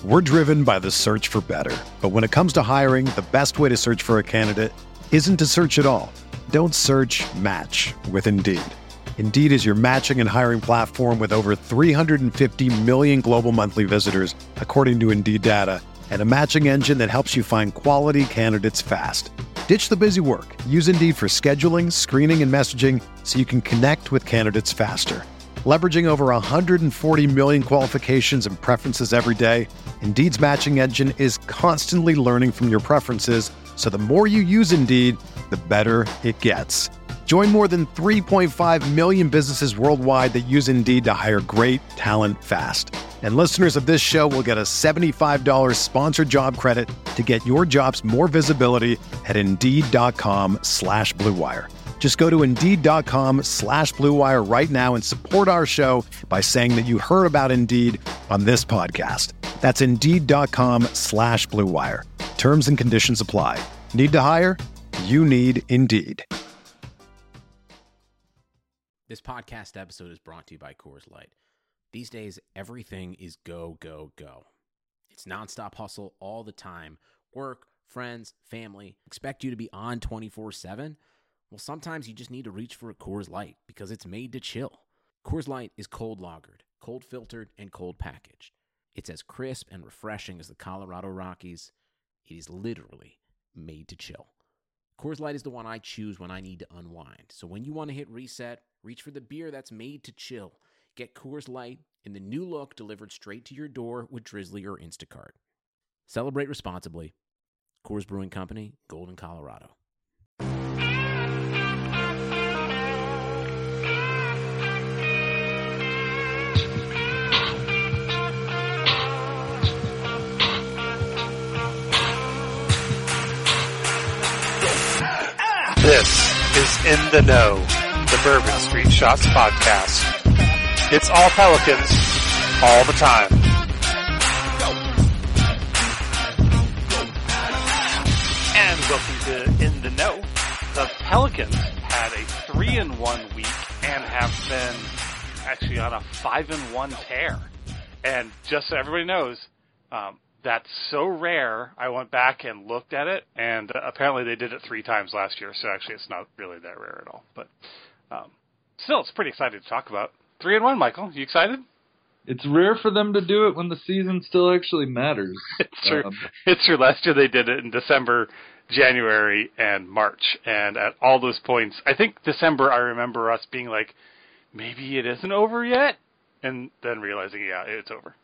We're driven by the search for better. But when it comes to hiring, the best way to search for a candidate isn't to search at all. Don't search, match with Indeed. Indeed is your matching and hiring platform with over 350 million global monthly visitors, according to Indeed data, and a matching engine that helps you find quality candidates fast. Ditch the busy work. Use Indeed for scheduling, screening, and messaging so you can connect with candidates faster. Leveraging over 140 million qualifications and preferences every day, Indeed's matching engine is constantly learning from your preferences, so the more you use Indeed, the better it gets. Join more than 3.5 million businesses worldwide that use Indeed to hire great talent fast. And listeners of this show will get a $75 sponsored job credit to get your jobs more visibility at Indeed.com/Blue Wire. Just go to Indeed.com/Blue Wire right now and support our show by saying that you heard about Indeed on this podcast. That's Indeed.com/Blue Wire. Terms and conditions apply. Need to hire? You need Indeed. This podcast episode is brought to you by Coors Light. These days, everything is go, go, go. It's nonstop hustle all the time. Work, friends, family, expect you to be on 24/7. Well, sometimes you just need to reach for a Coors Light because it's made to chill. Coors Light is cold lagered, cold filtered, and cold packaged. It's as crisp and refreshing as the Colorado Rockies. It is literally made to chill. Coors Light is the one I choose when I need to unwind. So when you want to hit reset, reach for the beer that's made to chill. Get Coors Light in the new look delivered straight to your door with Drizzly or Instacart. Celebrate responsibly. Coors Brewing Company, Golden, Colorado. This is In the Know, the Bourbon Street Shots podcast. It's all Pelicans, all the time. And welcome to In the Know. The Pelicans had a 3-1 week and have been actually on a 5-1 tear. And just so everybody knows, that's so rare. I went back and looked at it, and apparently they did it 3 times last year, so actually it's not really that rare at all. But still, it's pretty exciting to talk about. 3-1, Michael. You excited? It's rare for them to do it when the season still actually matters. It's true. It's true. Last year they did it in December, January, and March. And at all those points, I think December, I remember us being like, maybe it isn't over yet? And then realizing, yeah, it's over.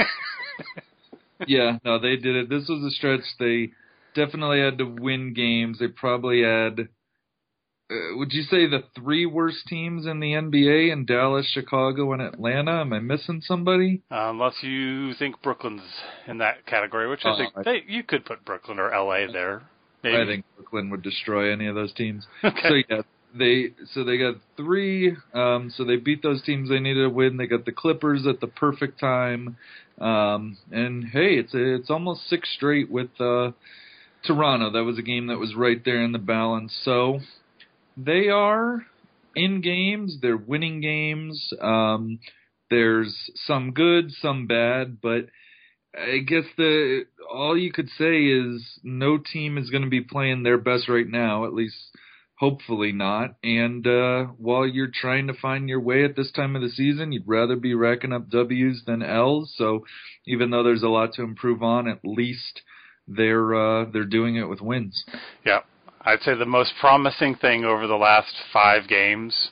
Yeah, no, they did it. This was a stretch. They definitely had to win games. They probably had, would you say, the 3 worst teams in the NBA in Dallas, Chicago, and Atlanta? Am I missing somebody? Unless you think Brooklyn's in that category, which I think you could put Brooklyn or LA there. Maybe. I think Brooklyn would destroy any of those teams. Okay. So, yeah. They got 3, so they beat those teams they needed to win. They got the Clippers at the perfect time. And hey, it's almost 6 straight with Toronto. That was a game that was right there in the balance. So they are in games. They're winning games. There's some good, some bad, but I guess all you could say is no team is going to be playing their best right now, at least hopefully not. And while you're trying to find your way at this time of the season, you'd rather be racking up W's than L's. So even though there's a lot to improve on, at least they're doing it with wins. Yeah, I'd say the most promising thing over the last 5 games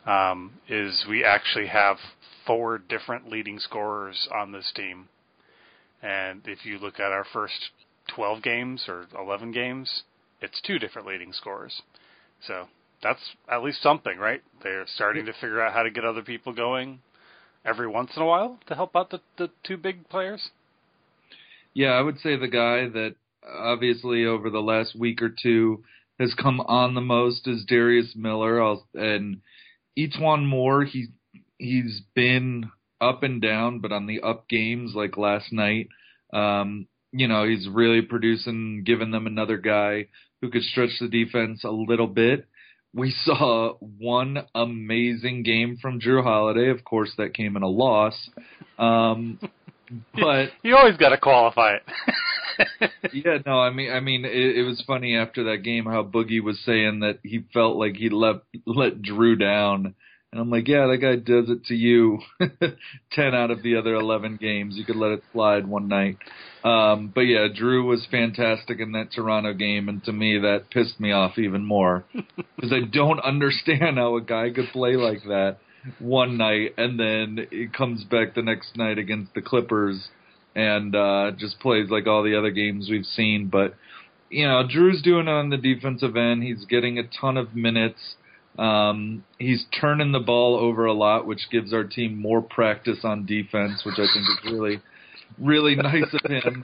is we actually have 4 different leading scorers on this team. And if you look at our first 12 games or 11 games, it's 2 different leading scorers. So that's at least something, right? They're starting to figure out how to get other people going every once in a while to help out the 2 big players. Yeah, I would say the guy that obviously over the last week or 2 has come on the most is Darius Miller. And E'Twaun Moore, he's been up and down, but on the up games like last night, he's really producing, giving them another guy who could stretch the defense a little bit. We saw one amazing game from Jrue Holiday. Of course, that came in a loss. But you always got to qualify it. yeah, no, I mean, it was funny after that game how Boogie was saying that he felt like he let Drew down, and I'm like, yeah, that guy does it to you. 10 out of the other 11 games, you could let it slide one night. But yeah, Drew was fantastic in that Toronto game, and to me that pissed me off even more because I don't understand how a guy could play like that one night and then it comes back the next night against the Clippers and just plays like all the other games we've seen. But, you know, Drew's doing it on the defensive end. He's getting a ton of minutes. He's turning the ball over a lot, which gives our team more practice on defense, which I think is really, really nice of him.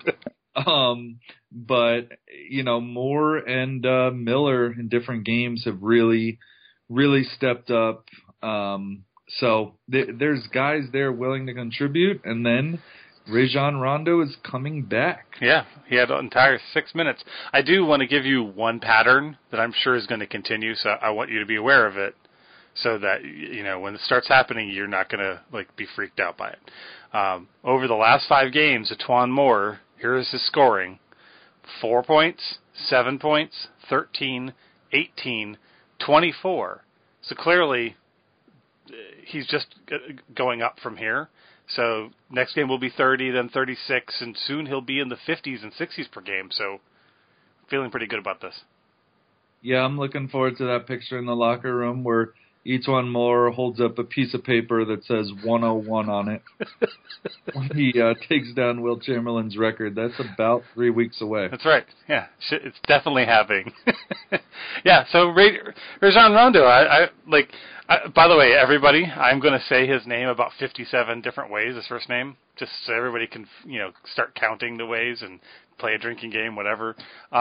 But, you know, Moore and Miller in different games have really, really stepped up. So there's guys there willing to contribute, and then Rajon Rondo is coming back. Yeah, he had an entire 6 minutes. I do want to give you one pattern that I'm sure is going to continue, so I want you to be aware of it so that, you know, when it starts happening, you're not going to, like, be freaked out by it. Over the last 5 games, E'Twaun Moore, here is his scoring: 4 points, 7 points, 13, 18, 24. So clearly, he's just going up from here. So next game will be 30, then 36, and soon he'll be in the 50s and 60s per game. So feeling pretty good about this. Yeah, I'm looking forward to that picture in the locker room where E'Twaun Moore holds up a piece of paper that says 101 on it when he takes down Wilt Chamberlain's record. That's about 3 weeks away. That's right. Yeah, it's definitely happening. Yeah, so Rajon Rondo, by the way, everybody, I'm going to say his name about 57 different ways, his first name, just so everybody can, you know, start counting the ways and play a drinking game, whatever.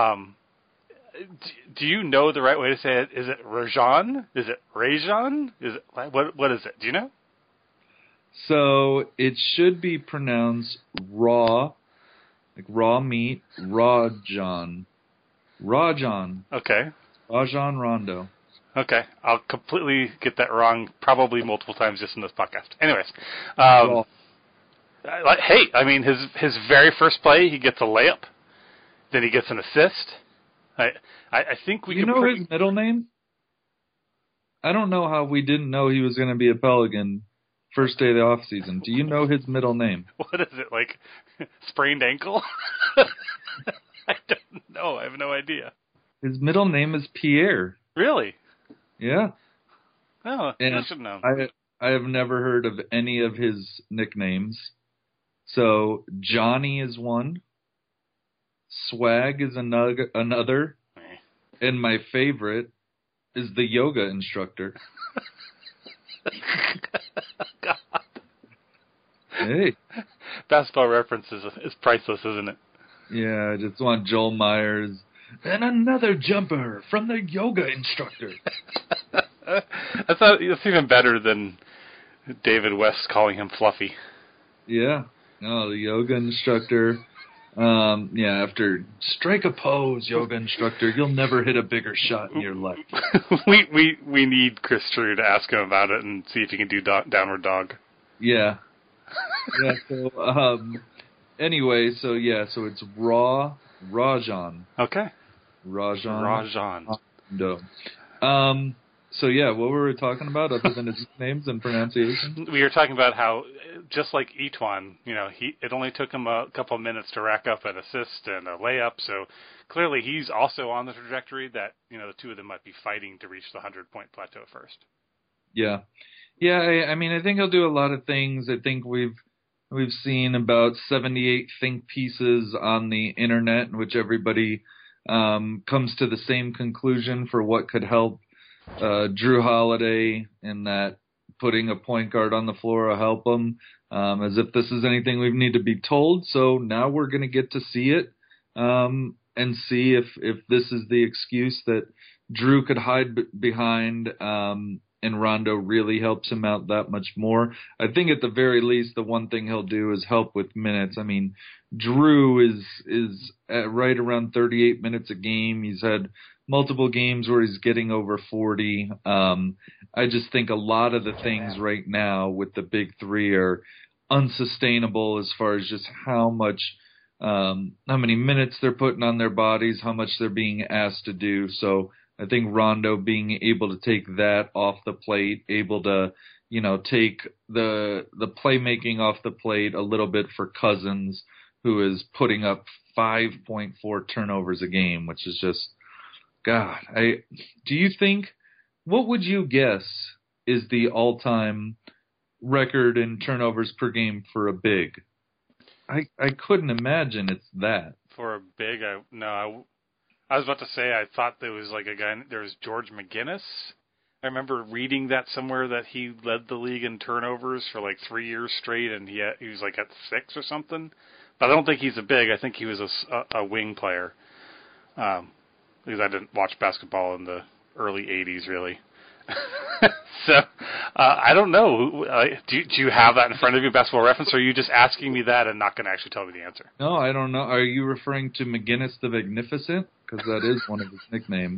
Do you know the right way to say it? Is it Rajon? Is it Rajon? Is it what is it? Do you know? So it should be pronounced raw, like raw meat, Rajon. Okay. Rajon Rondo. Okay, I'll completely get that wrong probably multiple times just in this podcast. Anyways, hey, I mean, his very first play, he gets a layup, then he gets an assist. I think we. You know his middle name? I don't know how we didn't know he was going to be a Pelican first day of the off season. Do you know his middle name? What is it, like sprained ankle? I don't know. I have no idea. His middle name is Pierre. Really? Yeah. Oh, and I should know. I have never heard of any of his nicknames. So Johnny is one. Swag is another. And my favorite is the yoga instructor. God. Hey. Basketball reference is priceless, isn't it? Yeah, I just want Joel Myers. And another jumper from the yoga instructor. That's even better than David West calling him Fluffy. Yeah. No, the yoga instructor. Yeah, after strike a pose, yoga instructor, you'll never hit a bigger shot in your life. we need Chris Drew to ask him about it and see if he can do downward dog. Yeah. Yeah, so, anyway, so it's Rajon. Okay. Rajon. So yeah, what were we talking about other than his names and pronunciation? We were talking about how, just like E'Twaun, you know, it only took him a couple of minutes to rack up an assist and a layup. So clearly, he's also on the trajectory that, you know, the two of them might be fighting to reach the 100-point plateau first. Yeah. I mean, I think he'll do a lot of things. I think we've seen about 78 think pieces on the internet in which everybody comes to the same conclusion for what could help Drew Holiday, in that putting a point guard on the floor will help him, as if this is anything we need to be told. So now we're going to get to see it and see if this is the excuse that Drew could hide behind, and Rondo really helps him out that much more. I think at the very least, the one thing he'll do is help with minutes. I mean, Drew is at right around 38 minutes a game. He's had multiple games where he's getting over 40. I just think a lot of the things right now with the big three are unsustainable as far as just how many minutes they're putting on their bodies, how much they're being asked to do. So I think Rondo being able to take that off the plate, able to, take the playmaking off the plate a little bit for Cousins, who is putting up 5.4 turnovers a game, which is just, God. Do you think, what would you guess is the all-time record in turnovers per game for a big? I couldn't imagine it's that. For a big, I was about to say I thought there was like a guy. There was George McGinnis. I remember reading that somewhere that he led the league in turnovers for like 3 years straight, and he was like at 6 or something. But I don't think he's a big. I think he was a wing player. Because I didn't watch basketball in the early 80s, really. So, I don't know. Do you have that in front of you, Basketball Reference, or are you just asking me that and not going to actually tell me the answer? No, I don't know. Are you referring to McGinnis the Magnificent? Because that is one of his nicknames.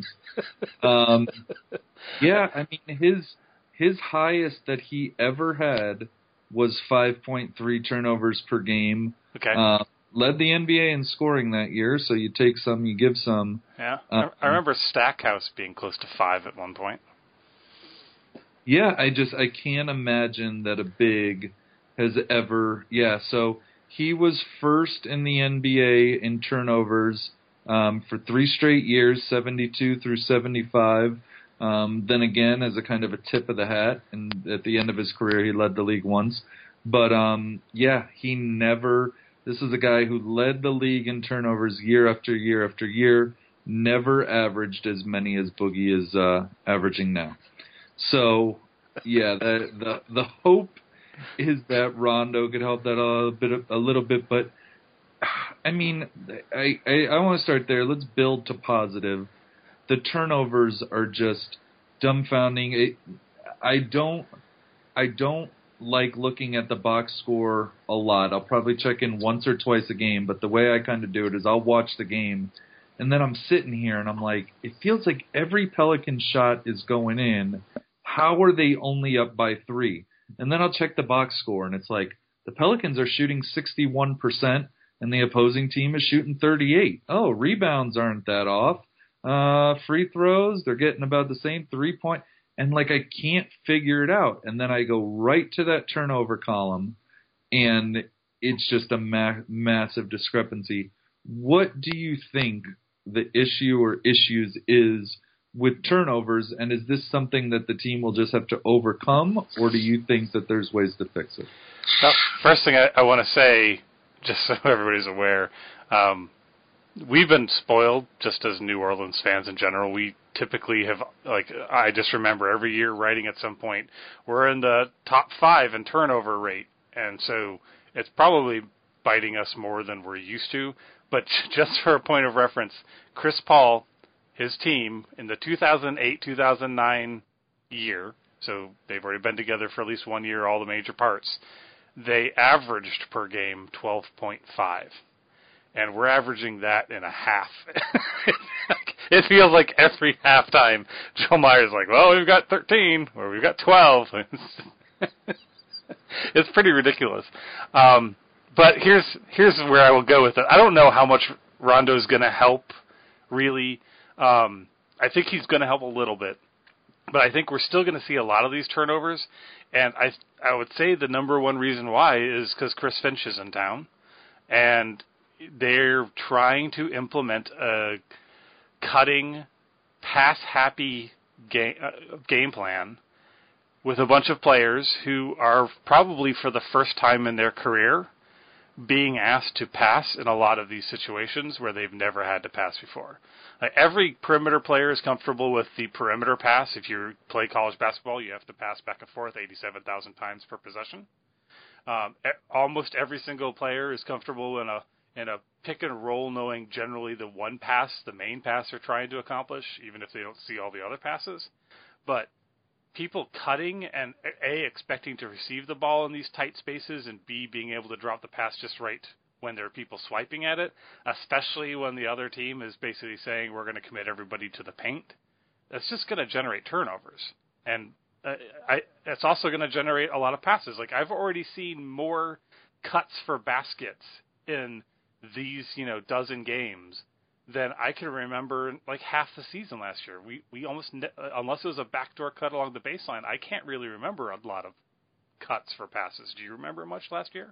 Yeah, I mean, his highest that he ever had was 5.3 turnovers per game. Okay. Led the NBA in scoring that year, so you take some, you give some. Yeah, I remember Stackhouse being close to 5 at one point. Yeah, I can't imagine that a big has ever. Yeah, so he was first in the NBA in turnovers for 3 straight years, 72 through 75. Then again, as a kind of a tip of the hat, and at the end of his career, he led the league once. But yeah, he never. This is a guy who led the league in turnovers year after year after year. Never averaged as many as Boogie is averaging now. So, yeah, the hope is that Rondo could help that a little bit, but I mean, I want to start there. Let's build to positive. The turnovers are just dumbfounding. I don't like looking at the box score a lot. I'll probably check in once or twice a game, but the way I kind of do it is I'll watch the game, and then I'm sitting here and I'm like, it feels like every Pelican shot is going in. How are they only up by 3? And then I'll check the box score, and it's like the Pelicans are shooting 61%, and the opposing team is shooting 38. Oh, rebounds aren't that off. Free throws, they're getting about the same 3-point. And, like, I can't figure it out. And then I go right to that turnover column, and it's just a massive discrepancy. What do you think the issue or issues is with turnovers, and is this something that the team will just have to overcome, or do you think that there's ways to fix it? Well, first thing I want to say, just so everybody's aware, we've been spoiled just as New Orleans fans in general. We typically have, like, I just remember every year writing at some point, we're in the top 5 in turnover rate, and so it's probably biting us more than we're used to. But just for a point of reference, Chris Paul, his team, in the 2008-2009 year, so they've already been together for at least 1 year, all the major parts, they averaged per game 12.5. And we're averaging that in a half. It feels like every halftime, Joe Meyer's like, well, we've got 13, or we've got 12. It's pretty ridiculous. But here's where I will go with it. I don't know how much Rondo's going to help, really. I think he's going to help a little bit. But I think we're still going to see a lot of these turnovers. And I would say the number one reason why is because Chris Finch is in town. And they're trying to implement a cutting, pass-happy game plan with a bunch of players who are probably for the first time in their career being asked to pass in a lot of these situations where they've never had to pass before. Every perimeter player is comfortable with the perimeter pass. If you play college basketball, you have to pass back and forth 87,000 times per possession. Almost every single player is comfortable in a pick and roll, knowing generally the one pass, the main pass they're trying to accomplish, even if they don't see all the other passes. But people cutting and A, expecting to receive the ball in these tight spaces, and B, being able to drop the pass just right when there are people swiping at it, especially when the other team is basically saying we're going to commit everybody to the paint, that's just going to generate turnovers. And it's also going to generate a lot of passes. Like, I've already seen more cuts for baskets in these, dozen games than I can remember like half the season last year. We almost, unless it was a backdoor cut along the baseline, I can't really remember a lot of cuts for passes. Do you remember much last year?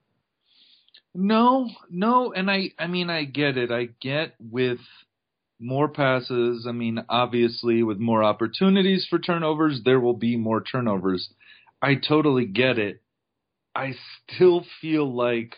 No, and I mean, I get it. I get with more passes, I mean, obviously with more opportunities for turnovers, there will be more turnovers. I totally get it. I still feel like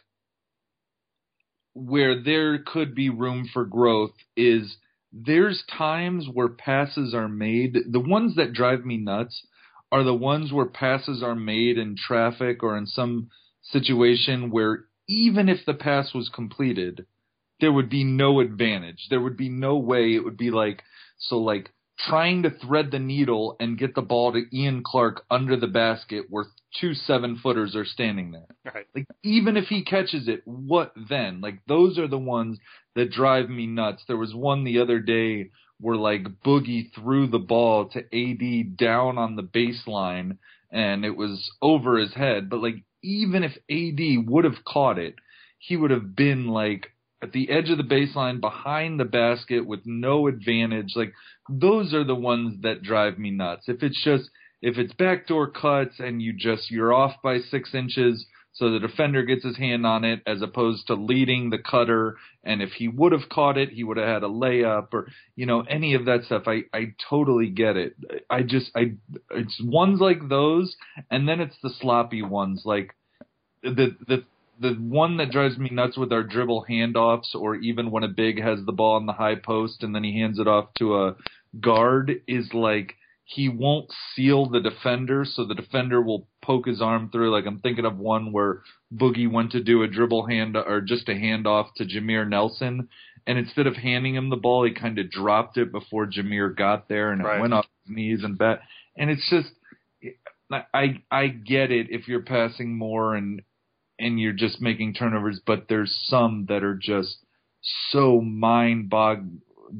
where there could be room for growth is there's times where passes are made. The ones that drive me nuts are the ones where passes are made in traffic or in some situation where even if the pass was completed, there would be no advantage. There would be no way. It would be like trying to thread the needle and get the ball to Ian Clark under the basket where 2 7-footers are standing there. Right. Like, even if he catches it, what then? Like, those are the ones that drive me nuts. There was one the other day where, like, Boogie threw the ball to AD down on the baseline and it was over his head. But, like, even if AD would have caught it, he would have been, like, at the edge of the baseline behind the basket with no advantage. Like, those are the ones that drive me nuts. If it's backdoor cuts and you're off by 6 inches so the defender gets his hand on it as opposed to leading the cutter, and if he would have caught it, he would have had a layup or, any of that stuff. I totally get it. It's ones like those, and then it's the sloppy ones, like the one that drives me nuts with our dribble handoffs, or even when a big has the ball in the high post and then he hands it off to a guard, is like he won't seal the defender, so the defender will poke his arm through. Like, I'm thinking of one where Boogie went to do a dribble hand or just a handoff to Jameer Nelson, and instead of handing him the ball, he kind of dropped it before Jameer got there, and it went off his knees and back. And it's just, I get it if you're passing more and you're just making turnovers, but there's some that are just so mind-boggling,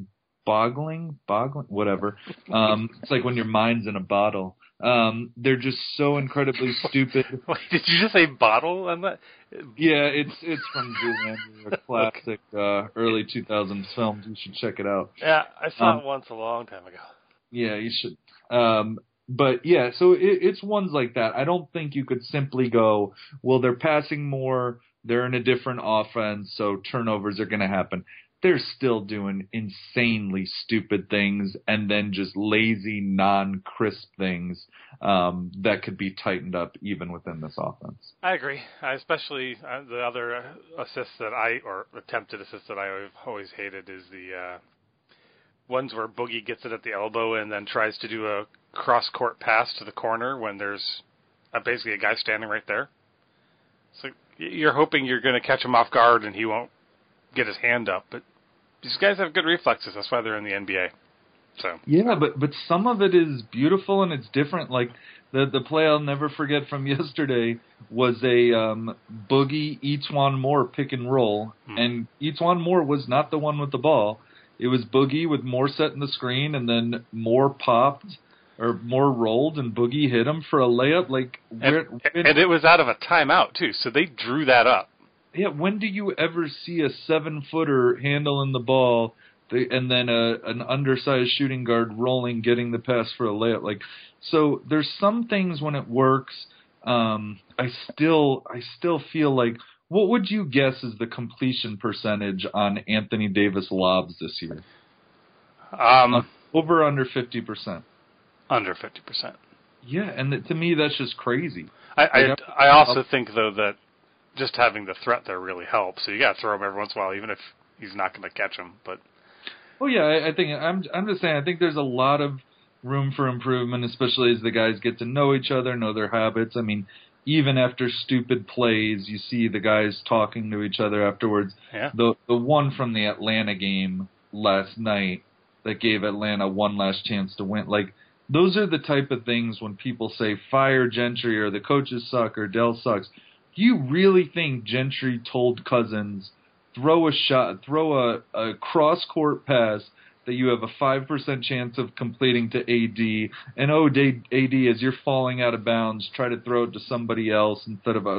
whatever. It's like when your mind's in a bottle. They're just so incredibly stupid. Wait, did you just say bottle on that? Yeah, it's from Zoolander, a classic early 2000s film. You should check it out. Yeah, I saw it once a long time ago. Yeah, you should. But yeah, so it's ones like that. I don't think you could simply go, well, they're passing more, they're in a different offense, so turnovers are going to happen. They're still doing insanely stupid things and then just lazy, non-crisp things that could be tightened up even within this offense. I agree. Especially the other assists or attempted assists that I always hated is the ones where Boogie gets it at the elbow and then tries to do a cross-court pass to the corner when there's basically a guy standing right there. So you're hoping you're going to catch him off guard and he won't get his hand up. But these guys have good reflexes. That's why they're in the NBA. So yeah, but some of it is beautiful and it's different. Like the play I'll never forget from yesterday was a Boogie E'Twaun Moore pick and roll, and E'Twaun Moore was not the one with the ball. It was Boogie with Moore setting the screen, and then Moore popped or Moore rolled, and Boogie hit him for a layup. And it was out of a timeout too, so they drew that up. Yeah, when do you ever see a 7-footer handling the ball and then an undersized shooting guard rolling, getting the pass for a layup? Like, so there's some things when it works. I still feel like, what would you guess is the completion percentage on Anthony Davis lobs this year? Over under 50%. Under 50%. Yeah, and to me that's just crazy. I also think though that just having the threat there really helps. So you got to throw him every once in a while, even if he's not going to catch him. But I think I'm just saying. I think there's a lot of room for improvement, especially as the guys get to know each other, know their habits. I mean, even after stupid plays, you see the guys talking to each other afterwards. Yeah. The one from the Atlanta game last night that gave Atlanta one last chance to win. Like, those are the type of things when people say fire Gentry or the coaches suck or Dell sucks. Do you really think Gentry told Cousins, throw a cross-court pass that you have a 5% chance of completing to AD, and AD, as you're falling out of bounds, try to throw it to somebody else instead of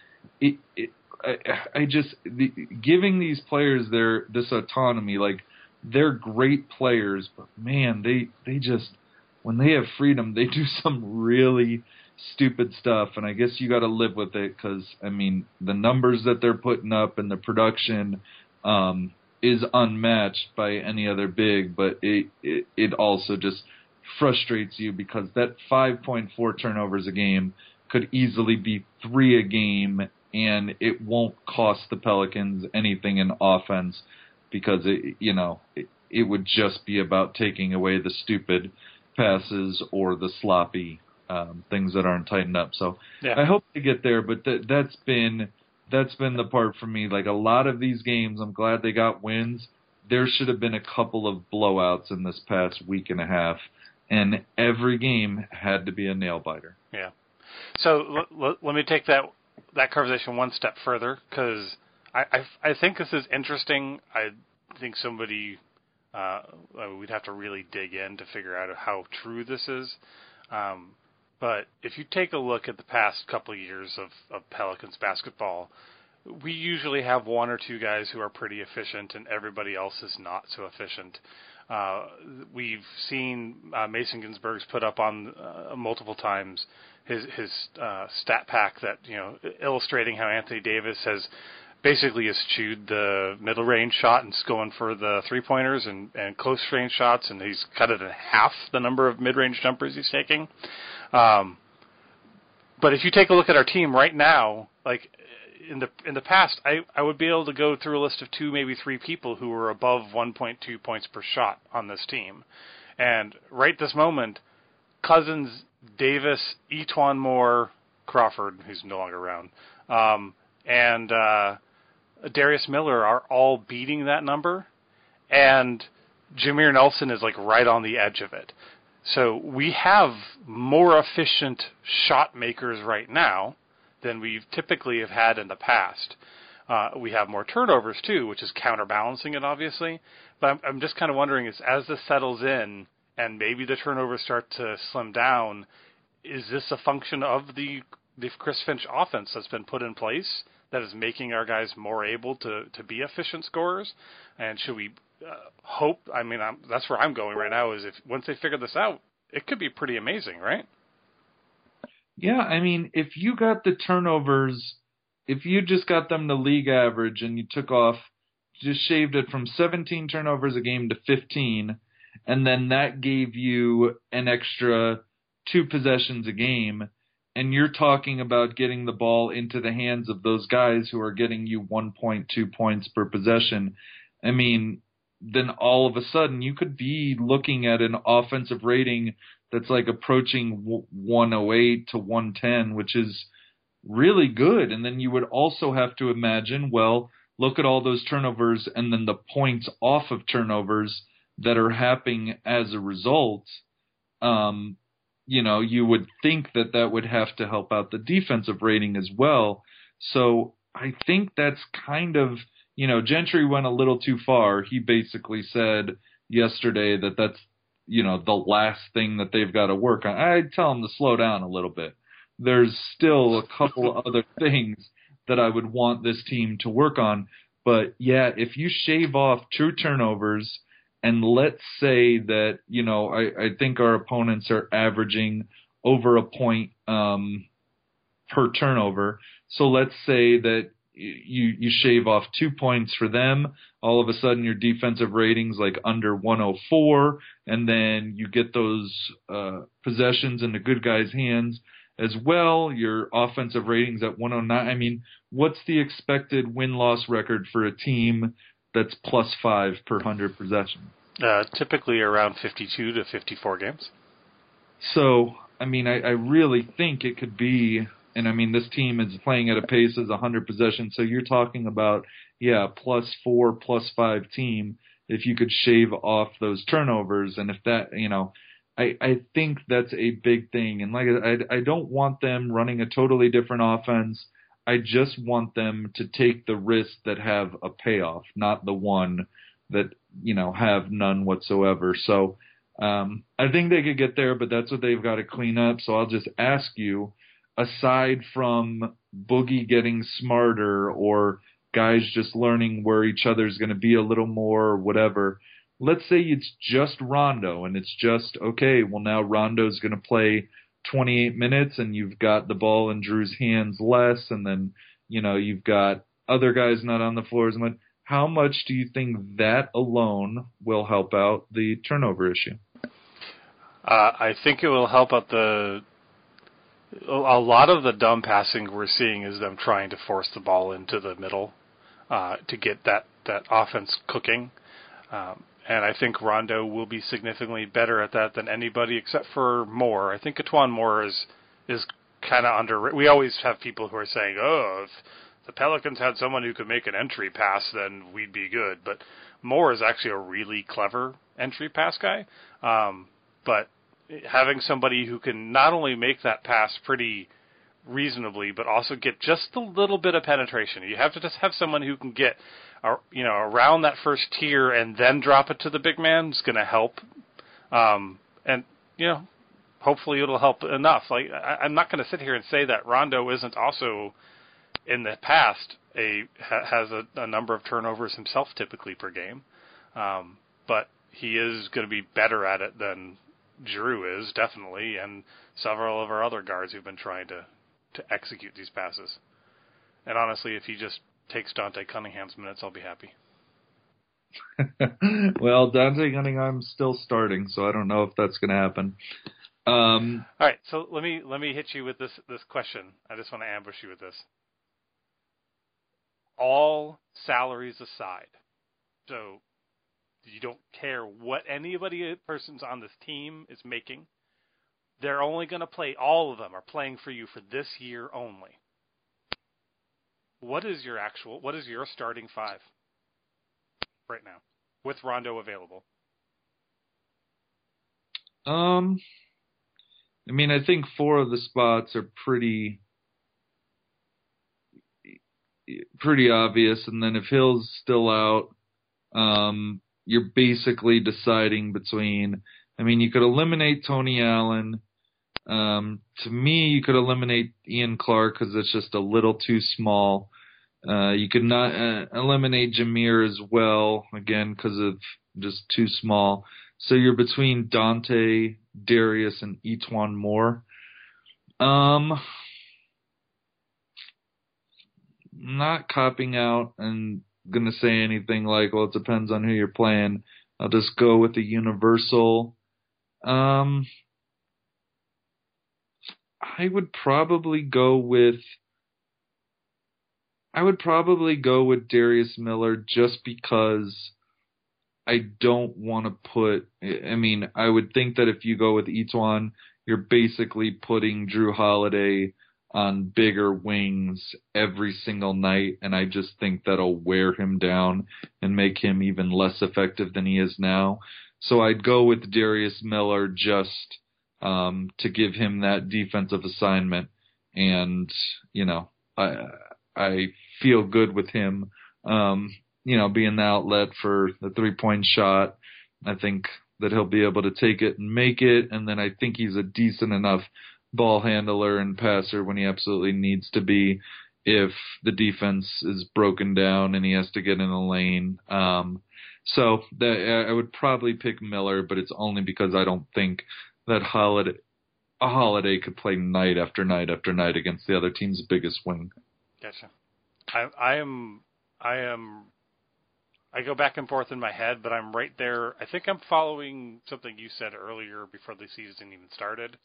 giving these players this autonomy. Like, they're great players, but man, they just, when they have freedom, they do some really stupid stuff, and I guess you got to live with it because, I mean, the numbers that they're putting up and the production is unmatched by any other big, but it also just frustrates you because that 5.4 turnovers a game could easily be 3 a game, and it won't cost the Pelicans anything in offense because it would just be about taking away the stupid passes or the sloppy things that aren't tightened up. So yeah. I hope they get there, but that's been the part for me. Like, a lot of these games, I'm glad they got wins. There should have been a couple of blowouts in this past week and a half, and every game had to be a nail biter. Yeah. So let me take that conversation one step further, because I think this is interesting. I think somebody we'd have to really dig in to figure out how true this is. But if you take a look at the past couple of years of Pelicans basketball, we usually have 1 or 2 guys who are pretty efficient, and everybody else is not so efficient. We've seen Mason Ginsberg's put up on multiple times his stat pack that, illustrating how Anthony Davis has basically eschewed the middle range shot and is going for the 3-pointers and close range shots, and he's cut it in half the number of mid-range jumpers he's taking. But if you take a look at our team right now, like in the past, I would be able to go through a list of 2, maybe 3 people who were above 1.2 points per shot on this team. And right this moment, Cousins, Davis, E'Twaun Moore, Crawford, who's no longer around, and Darius Miller are all beating that number, and Jameer Nelson is like right on the edge of it. So we have more efficient shot makers right now than we've typically have had in the past. We have more turnovers too, which is counterbalancing it, obviously. But I'm just kind of wondering, is as this settles in and maybe the turnovers start to slim down, is this a function of the Chris Finch offense that's been put in place that is making our guys more able to be efficient scorers? And should we hope? I mean, that's where I'm going right now. Is if once they figure this out, it could be pretty amazing, right? Yeah, I mean, if you got the turnovers, if you just got them to league average and you just shaved it from 17 turnovers a game to 15, and then that gave you an extra 2 possessions a game, and you're talking about getting the ball into the hands of those guys who are getting you 1.2 points per possession, I mean, then all of a sudden you could be looking at an offensive rating that's like approaching 108 to 110, which is really good. And then you would also have to imagine, well, look at all those turnovers and then the points off of turnovers that are happening as a result. You would think that would have to help out the defensive rating as well. So I think that's kind of, Gentry went a little too far. He basically said yesterday that's, the last thing that they've got to work on. I'd tell him to slow down a little bit. There's still a couple of other things that I would want this team to work on. But yeah, if you shave off true turnovers, and let's say that, I think our opponents are averaging over a point per turnover. So let's say that you shave off 2 points for them. All of a sudden your defensive rating's like under 104, and then you get those possessions in the good guys' hands as well. Your offensive rating's at 109. I mean, what's the expected win-loss record for a team that's +5 per 100 possessions? Typically around 52 to 54 games. So, I mean, I really think it could be, and I mean, this team is playing at a pace as 100 possessions, so you're talking about, +4, +5 team if you could shave off those turnovers, and if that, I think that's a big thing. And like I don't want them running a totally different offense. I just want them to take the risks that have a payoff, not the one that, have none whatsoever. So I think they could get there, but that's what they've got to clean up. So I'll just ask you, aside from Boogie getting smarter or guys just learning where each other's going to be a little more or whatever, let's say it's just Rondo and it's just, okay, well now Rondo's going to play 28 minutes and you've got the ball in Drew's hands less, and then, you've got other guys not on the floor as much. How much do you think that alone will help out the turnover issue? I think it will help out a lot of the dumb passing we're seeing is them trying to force the ball into the middle to get that offense cooking. And I think Rondo will be significantly better at that than anybody except for Moore. I think E'Twaun Moore is kind of underrated. We always have people who are saying, if the Pelicans had someone who could make an entry pass, then we'd be good. But Moore is actually a really clever entry pass guy. But having somebody who can not only make that pass pretty reasonably, but also get just a little bit of penetration. You have to just have someone who can get, around that first tier and then drop it to the big man is going to help. And hopefully it'll help enough. Like, I'm not going to sit here and say that Rondo isn't also, in the past, has a number of turnovers himself typically per game. But he is going to be better at it than Drew is, definitely, and several of our other guards who've been trying to execute these passes. And honestly, if he just takes Dante Cunningham's minutes, I'll be happy. Well, Dante Cunningham's still starting, so I don't know if that's going to happen. All right, so let me hit you with this question. I just want to ambush you with this. All salaries aside, so you don't care what person's on this team is making. They're only going to play, all of them are playing for you for this year only. What is your starting five right now with Rondo available? I think 4 of the spots are pretty obvious, and then if Hill's still out, you're basically deciding between, you could eliminate Tony Allen. To me, you could eliminate Ian Clark because it's just a little too small. You could not eliminate Jameer as well, again, because of just too small. So you're between Dante, Darius, and E'Twaun Moore. Not copping out and going to say anything like, well, it depends on who you're playing. I'll just go with the universal. I would probably go with Darius Miller just because I don't want to put, I would think that if you go with E'Twaun, you're basically putting Drew Holiday on bigger wings every single night, and I just think that'll wear him down and make him even less effective than he is now. So I'd go with Darius Miller just to give him that defensive assignment, and I feel good with him being the outlet for the 3-point shot. I think that he'll be able to take it and make it, and then I think he's a decent enough ball handler and passer when he absolutely needs to be if the defense is broken down and he has to get in the lane. So I would probably pick Miller, but it's only because I don't think that Holiday could play night after night after night against the other team's biggest wing. Gotcha. I go back and forth in my head, but I'm right there. I think I'm following something you said earlier before the season even started.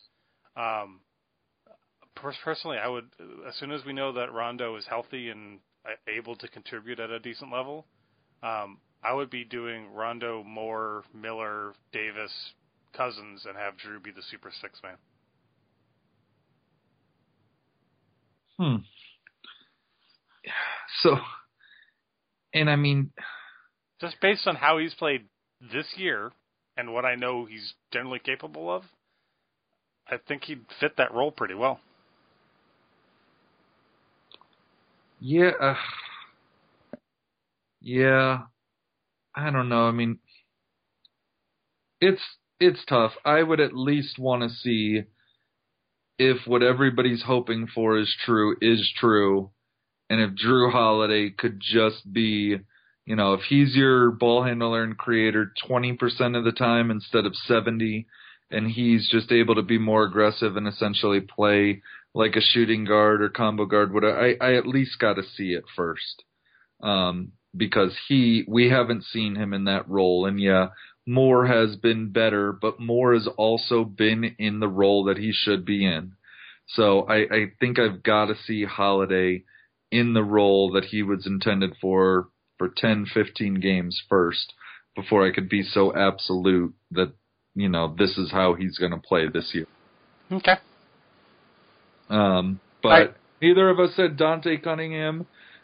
Personally, I would, as soon as we know that Rondo is healthy and able to contribute at a decent level, I would be doing Rondo, Moore, Miller, Davis, Cousins, and have Drew be the Super Six man. So, and just based on how he's played this year and what I know he's generally capable of, I think he'd fit that role pretty well. Yeah. I don't know. I mean, it's tough. I would at least want to see if what everybody's hoping for is true, and if Drew Holiday could just be, if he's your ball handler and creator 20% of the time instead of 70, and he's just able to be more aggressive and essentially play like a shooting guard or combo guard, whatever, I at least got to see it first. Because we haven't seen him in that role. And yeah, Moore has been better, but Moore has also been in the role that he should be in. So I think I've got to see Holiday in the role that he was intended for 10, 15 games first before I could be so absolute that, this is how he's going to play this year. Okay. But neither of us said Dante Cunningham.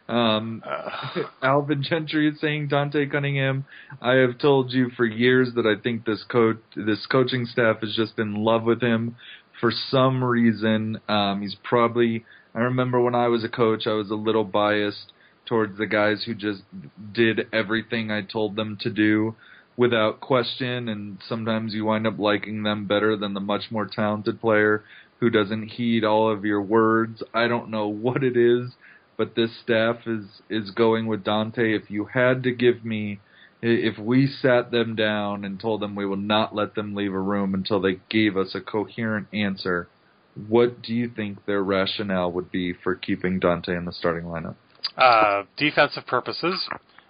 Alvin Gentry is saying Dante Cunningham. I have told you for years that I think this coaching staff is just in love with him for some reason. He's probably, I remember when I was a coach, I was a little biased towards the guys who just did everything I told them to do without question, and sometimes you wind up liking them better than the much more talented player who doesn't heed all of your words. I don't know what it is, but this staff is going with Dante. If you had to give me, if we sat them down and told them we will not let them leave a room until they gave us a coherent answer, what do you think their rationale would be for keeping Dante in the starting lineup? Defensive purposes,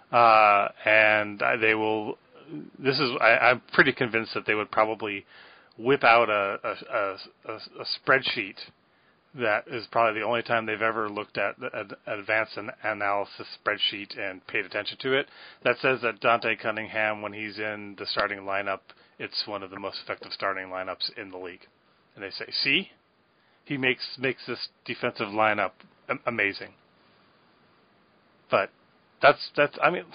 and they will. I'm pretty convinced that they would probably whip out a spreadsheet. That is probably the only time they've ever looked at an advanced analysis spreadsheet and paid attention to it. That says that Dante Cunningham, when he's in the starting lineup, it's one of the most effective starting lineups in the league. And they say, see, he makes this defensive lineup amazing. But that's I mean,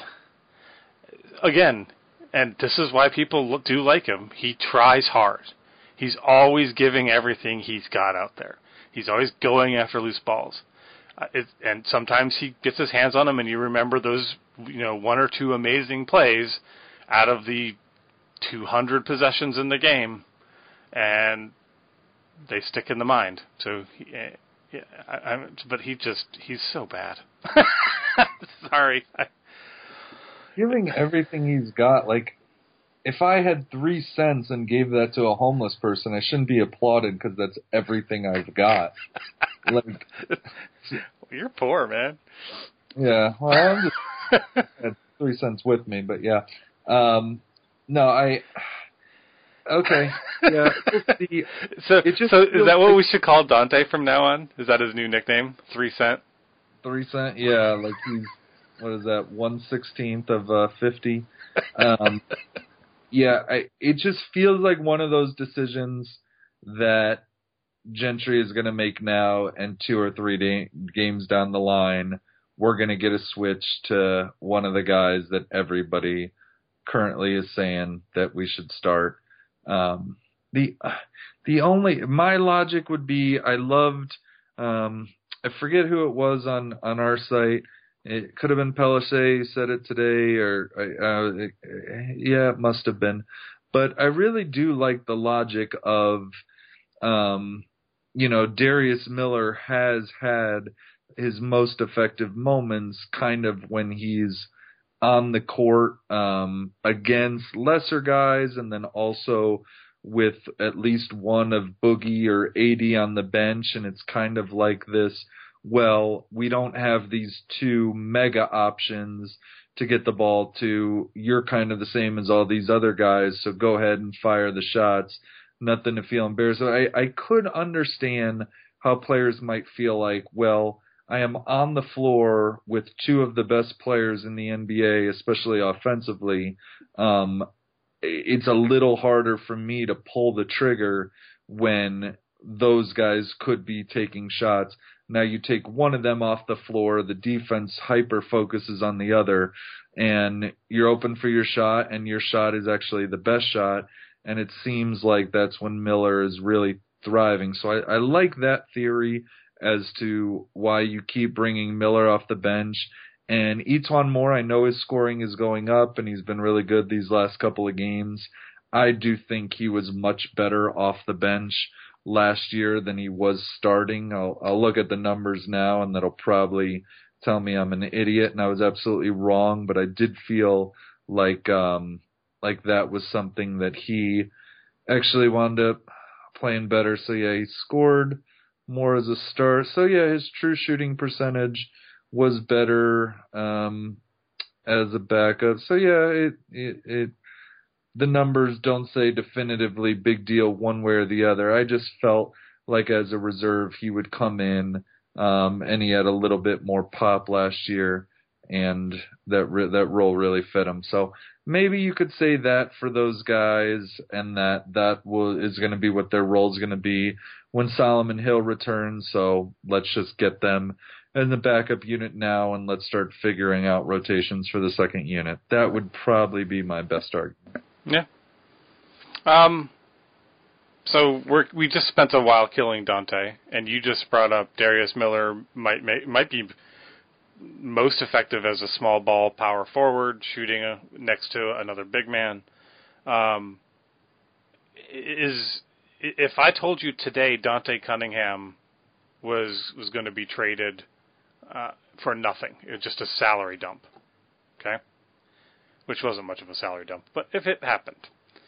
again, and this is why people do like him. He tries hard. He's always giving everything he's got out there. He's always going after loose balls. And sometimes he gets his hands on them, and you remember those, one or two amazing plays out of the 200 possessions in the game, and they stick in the mind. So, but he's so bad. Sorry. Giving everything he's got, like, if I had 3 cents and gave that to a homeless person, I shouldn't be applauded because that's everything I've got. Like, you're poor, man. Yeah, well, I'm just had 3 cents with me, but yeah. Okay, yeah. So is that what we should call Dante from now on? Is that his new nickname? 3 cent? 3 cent, yeah. Like he's, what is that? 1/16 of 50. Yeah, it just feels like one of those decisions that Gentry is going to make now, and 2 or 3 games down the line, we're going to get a switch to one of the guys that everybody currently is saying that we should start. My logic would be, I loved, I forget who it was on our site. It could have been Pellicer said it today, or yeah, it must have been. But I really do like the logic of, Darius Miller has had his most effective moments kind of when he's on the court against lesser guys, and then also with at least one of Boogie or AD on the bench, and it's kind of like this, well, we don't have these 2 mega options to get the ball to. You're kind of the same as all these other guys, so go ahead and fire the shots. Nothing to feel embarrassed. So I could understand how players might feel like, well, I am on the floor with 2 of the best players in the NBA, especially offensively. It's a little harder for me to pull the trigger when those guys could be taking shots. Now you take one of them off the floor, the defense hyper focuses on the other, and you're open for your shot, and your shot is actually the best shot, and it seems like that's when Miller is really thriving. So I like that theory as to why you keep bringing Miller off the bench, And Etuan Moore, I know his scoring is going up, and he's been really good these last couple of games. I do think he was much better off the bench last year than he was starting. I'll look at the numbers now, and that'll probably tell me I'm an idiot, and I was absolutely wrong. But I did feel like that was something that he actually wound up playing better. So yeah, he scored more as a start. So yeah, his true shooting percentage was better as a backup. So yeah, it the numbers don't say definitively big deal one way or the other. I just felt like as a reserve he would come in, and he had a little bit more pop last year, and that role really fit him. So maybe you could say that for those guys, and that is going to be what their role is going to be when Solomon Hill returns. So let's just get them in the backup unit now, and let's start figuring out rotations for the second unit. That would probably be my best argument. Yeah. So we just spent a while killing Dante, and you just brought up Darius Miller might be most effective as a small ball power forward, shooting next to another big man. If I told you today Dante Cunningham was going to be traded for nothing, it was just a salary dump, okay? Which wasn't much of a salary dump, but if it happened,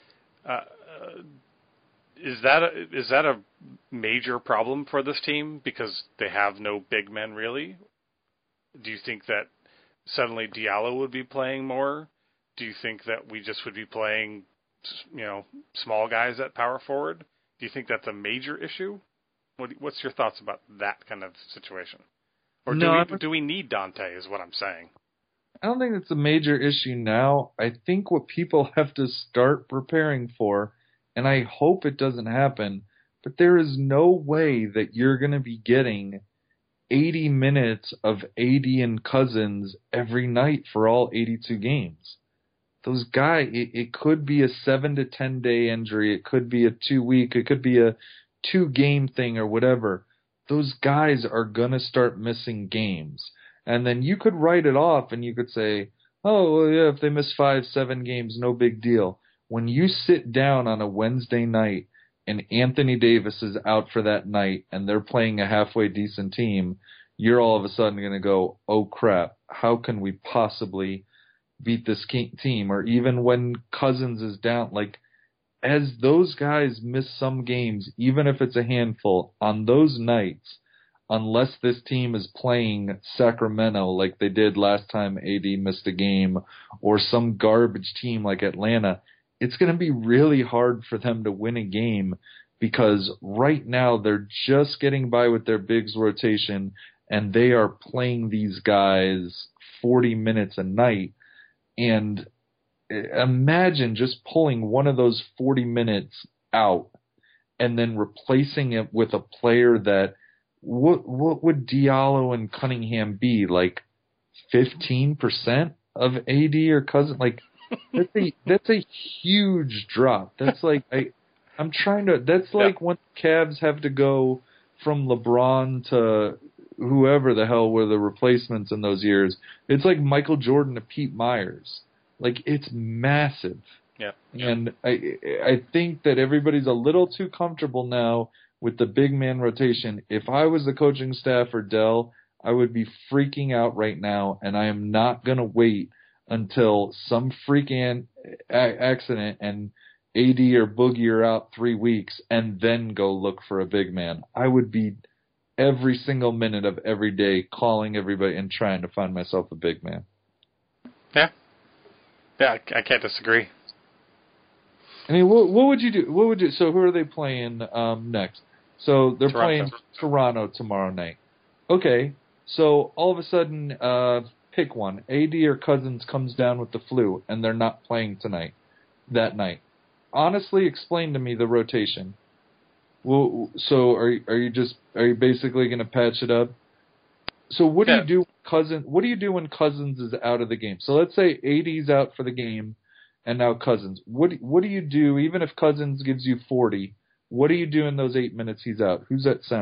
is that a major problem for this team because they have no big men really? Do you think that suddenly Diallo would be playing more? Do you think that we just would be playing, small guys at power forward? Do you think that's a major issue? What's your thoughts about that kind of situation? Or do we need Dante is what I'm saying. I don't think it's a major issue now. I think what people have to start preparing for, and I hope it doesn't happen, but there is no way that you're going to be getting 80 minutes of AD and Cousins every night for all 82 games. Those guys, it could be a 7 to 10 day injury. It could be a 2 week. It could be a 2 game thing or whatever. Those guys are going to start missing games. And then you could write it off and you could say, oh, well, yeah, if they miss 5-7 games, no big deal. When you sit down on a Wednesday night and Anthony Davis is out for that night and they're playing a halfway decent team, you're all of a sudden going to go, oh, crap, how can we possibly beat this team? Or even when Cousins is down, like, as those guys miss some games, even if it's a handful, on those nights, unless this team is playing Sacramento like they did last time AD missed a game, or some garbage team like Atlanta, it's going to be really hard for them to win a game because right now they're just getting by with their bigs rotation and they are playing these guys 40 minutes a night. And imagine just pulling one of those 40 minutes out and then replacing it with a player that what would Diallo and Cunningham be, like 15% of AD or Cousins? Like that's a huge drop. That's like that's like when Cavs have to go from LeBron to whoever the hell were the replacements in those years. It's like Michael Jordan to Pete Myers. Like, it's massive. Yeah. And I think that everybody's a little too comfortable now with the big man rotation. If I was the coaching staff for Dell, I would be freaking out right now, and I am not going to wait until some freaking accident and AD or Boogie are out 3 weeks and then go look for a big man. I would be every single minute of every day calling everybody and trying to find myself a big man. Yeah. Yeah, I can't disagree. I mean, what would you do? So who are they playing next? So they're playing Toronto tomorrow night. Okay, so all of a sudden, pick one. AD or Cousins comes down with the flu, and they're not playing that night. Honestly, explain to me the rotation. Well, so are you basically going to patch it up? So what do you do? What do you do when Cousins is out of the game? So let's say AD's out for the game, and now Cousins. What do you do? Even if Cousins gives you 40, what do you do in those 8 minutes he's out? Who's at center?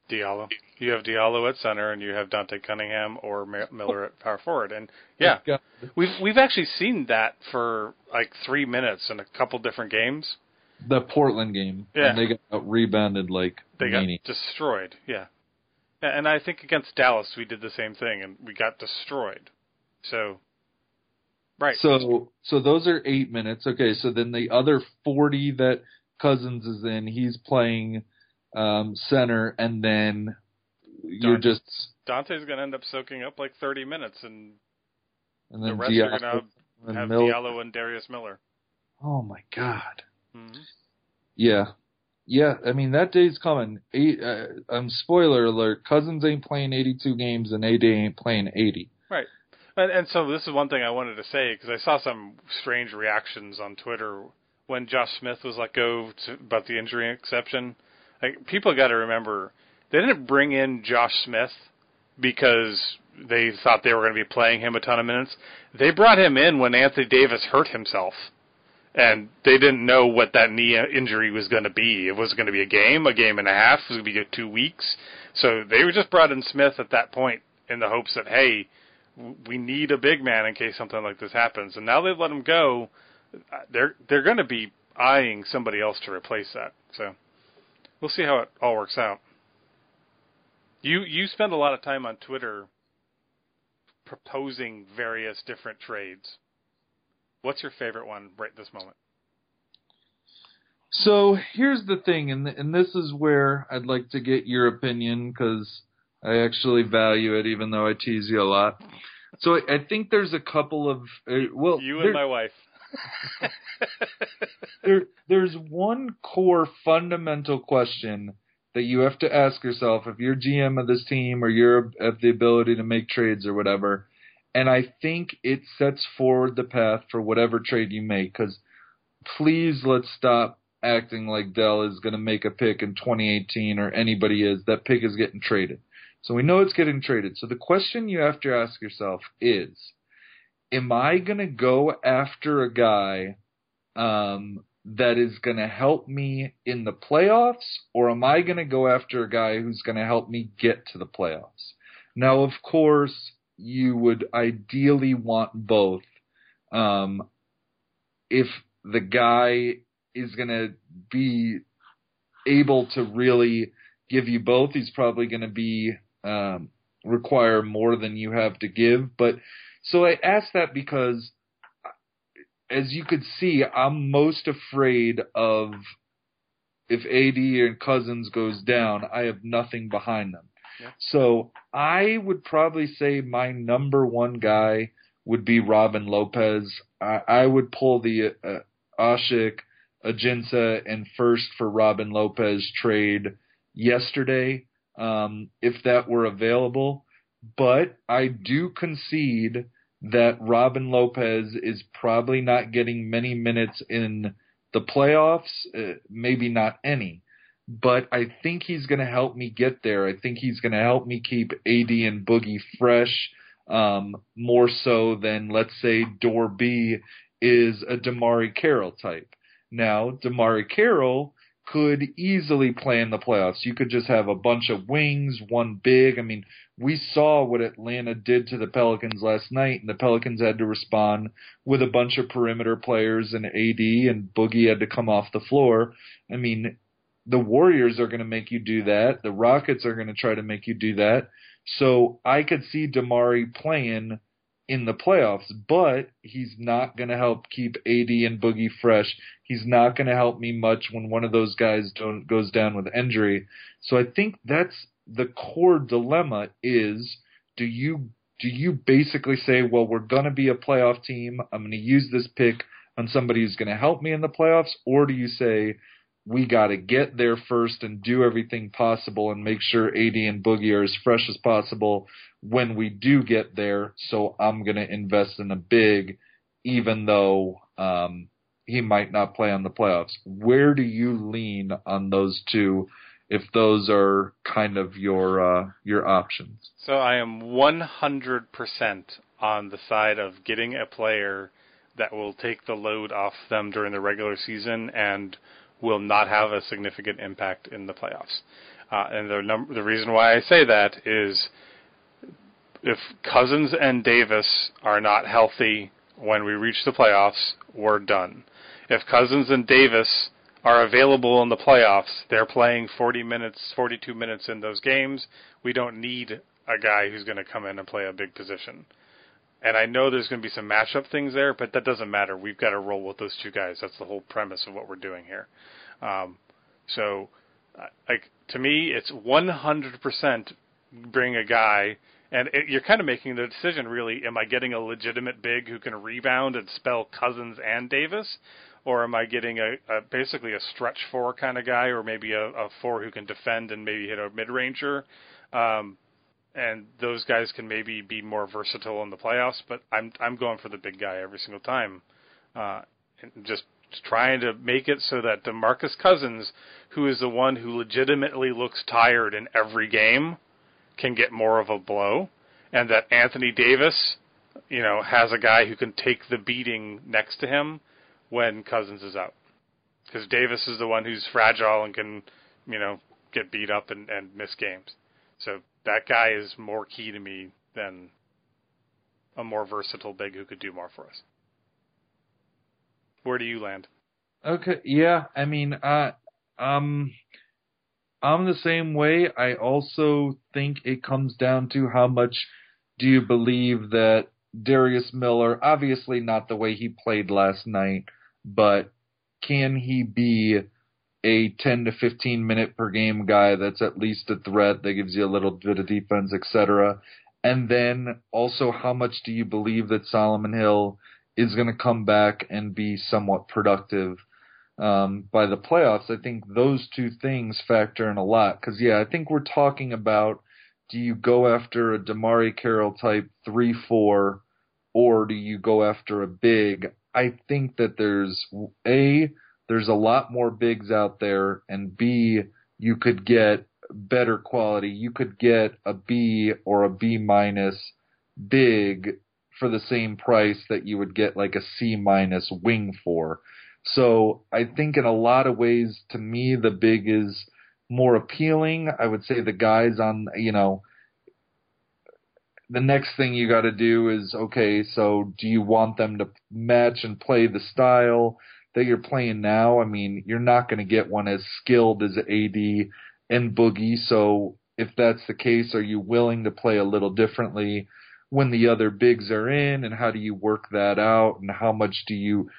Diallo. You have Diallo at center, and you have Dante Cunningham or Miller at power forward. And yeah, we've actually seen that for like 3 minutes in a couple different games. The Portland game, yeah, and they got rebounded like they got destroyed. Yeah, and I think against Dallas we did the same thing, and we got destroyed. So, right. So those are 8 minutes. Okay, so then the other 40 that Cousins is in, he's playing center, and then Dante's going to end up soaking up like 30 minutes, and then the rest are going to have Diallo and Darius Miller. Oh my God. Mm-hmm. Yeah. I mean, that day's coming. Spoiler alert: Cousins ain't playing 82 games, and AD ain't playing 80. Right. And so this is one thing I wanted to say, because I saw some strange reactions on Twitter when Josh Smith was let go about the injury exception. Like, people got to remember, they didn't bring in Josh Smith because they thought they were going to be playing him a ton of minutes. They brought him in when Anthony Davis hurt himself, and they didn't know what that knee injury was going to be. It was going to be a game and a half. It was going to be 2 weeks. So they just brought in Smith at that point in the hopes that, hey, we need a big man in case something like this happens. And now they've let him go. They're going to be eyeing somebody else to replace that. So we'll see how it all works out. You spend a lot of time on Twitter proposing various different trades. What's your favorite one right this moment? So here's the thing, and this is where I'd like to get your opinion, because I actually value it, even though I tease you a lot. So I think there's a couple of you and my wife. There's one core fundamental question that you have to ask yourself if you're GM of this team or you're have the ability to make trades or whatever. And I think it sets forward the path for whatever trade you make, because please let's stop acting like Dell is going to make a pick in 2018 or anybody is. That pick is getting traded. So we know it's getting traded. So the question you have to ask yourself is, am I going to go after a guy that is going to help me in the playoffs, or am I going to go after a guy who's going to help me get to the playoffs? Now, of course, you would ideally want both. If the guy is going to be able to really give you both, he's probably going to be require more than you have to give. But so I ask that because, as you could see, I'm most afraid of if AD and Cousins goes down, I have nothing behind them. Yeah. So I would probably say my number one guy would be Robin Lopez. I would pull the Asik, Ajinça, and first for Robin Lopez trade yesterday if that were available. But I do concede that Robin Lopez is probably not getting many minutes in the playoffs, maybe not any. But I think he's going to help me get there. I think he's going to help me keep AD and Boogie fresh, more so than, let's say, Door B is a DeMarre Carroll type. Now, DeMarre Carroll could easily play in the playoffs. You could just have a bunch of wings, one big. I mean, we saw what Atlanta did to the Pelicans last night, and the Pelicans had to respond with a bunch of perimeter players, and AD and Boogie had to come off the floor. I mean, the Warriors are going to make you do that. The Rockets are going to try to make you do that. So I could see DeMarre playing in the playoffs, but he's not going to help keep AD and Boogie fresh. He's not going to help me much when one of those guys goes down with injury. So I think that's the core dilemma is, do you basically say, well, we're going to be a playoff team, I'm going to use this pick on somebody who's going to help me in the playoffs, or do you say, we got to get there first and do everything possible and make sure AD and Boogie are as fresh as possible when we do get there, so I'm going to invest in a big, even though he might not play on the playoffs. Where do you lean on those two, if those are kind of your options? So I am 100% on the side of getting a player that will take the load off them during the regular season and will not have a significant impact in the playoffs. And the reason why I say that is if Cousins and Davis are not healthy when we reach the playoffs, we're done. If Cousins and Davis are available in the playoffs, they're playing 40 minutes, 42 minutes in those games. We don't need a guy who's going to come in and play a big position. And I know there's going to be some matchup things there, but that doesn't matter. We've got to roll with those two guys. That's the whole premise of what we're doing here. To me, it's 100% bring a guy, and you're kind of making the decision, really, am I getting a legitimate big who can rebound and spell Cousins and Davis, or am I getting basically a stretch four kind of guy, or maybe a four who can defend and maybe hit a mid-ranger, and those guys can maybe be more versatile in the playoffs, but I'm going for the big guy every single time, and just trying to make it so that DeMarcus Cousins, who is the one who legitimately looks tired in every game, can get more of a blow, and that Anthony Davis, has a guy who can take the beating next to him when Cousins is out. Because Davis is the one who's fragile and can, get beat up and miss games. So that guy is more key to me than a more versatile big who could do more for us. Where do you land? Okay, yeah, I mean, I'm the same way. I also think it comes down to how much do you believe that Darius Miller, obviously not the way he played last night, but can he be a 10 to 15 minute per game guy that's at least a threat that gives you a little bit of defense, etc. And then also how much do you believe that Solomon Hill is going to come back and be somewhat productive by the playoffs? I think those two things factor in a lot. Because, I think we're talking about, do you go after a DeMarre Carroll type 3-4, or do you go after a big? I think that there's a lot more bigs out there, and B, you could get better quality. You could get a B or a B minus big for the same price that you would get like a C minus wing for. So I think in a lot of ways, to me, the big is more appealing. I would say the guys on, the next thing you got to do is, okay, so do you want them to match and play the style that you're playing now? I mean, you're not going to get one as skilled as AD and Boogie. So if that's the case, are you willing to play a little differently when the other bigs are in, and how do you work that out, and how much do you,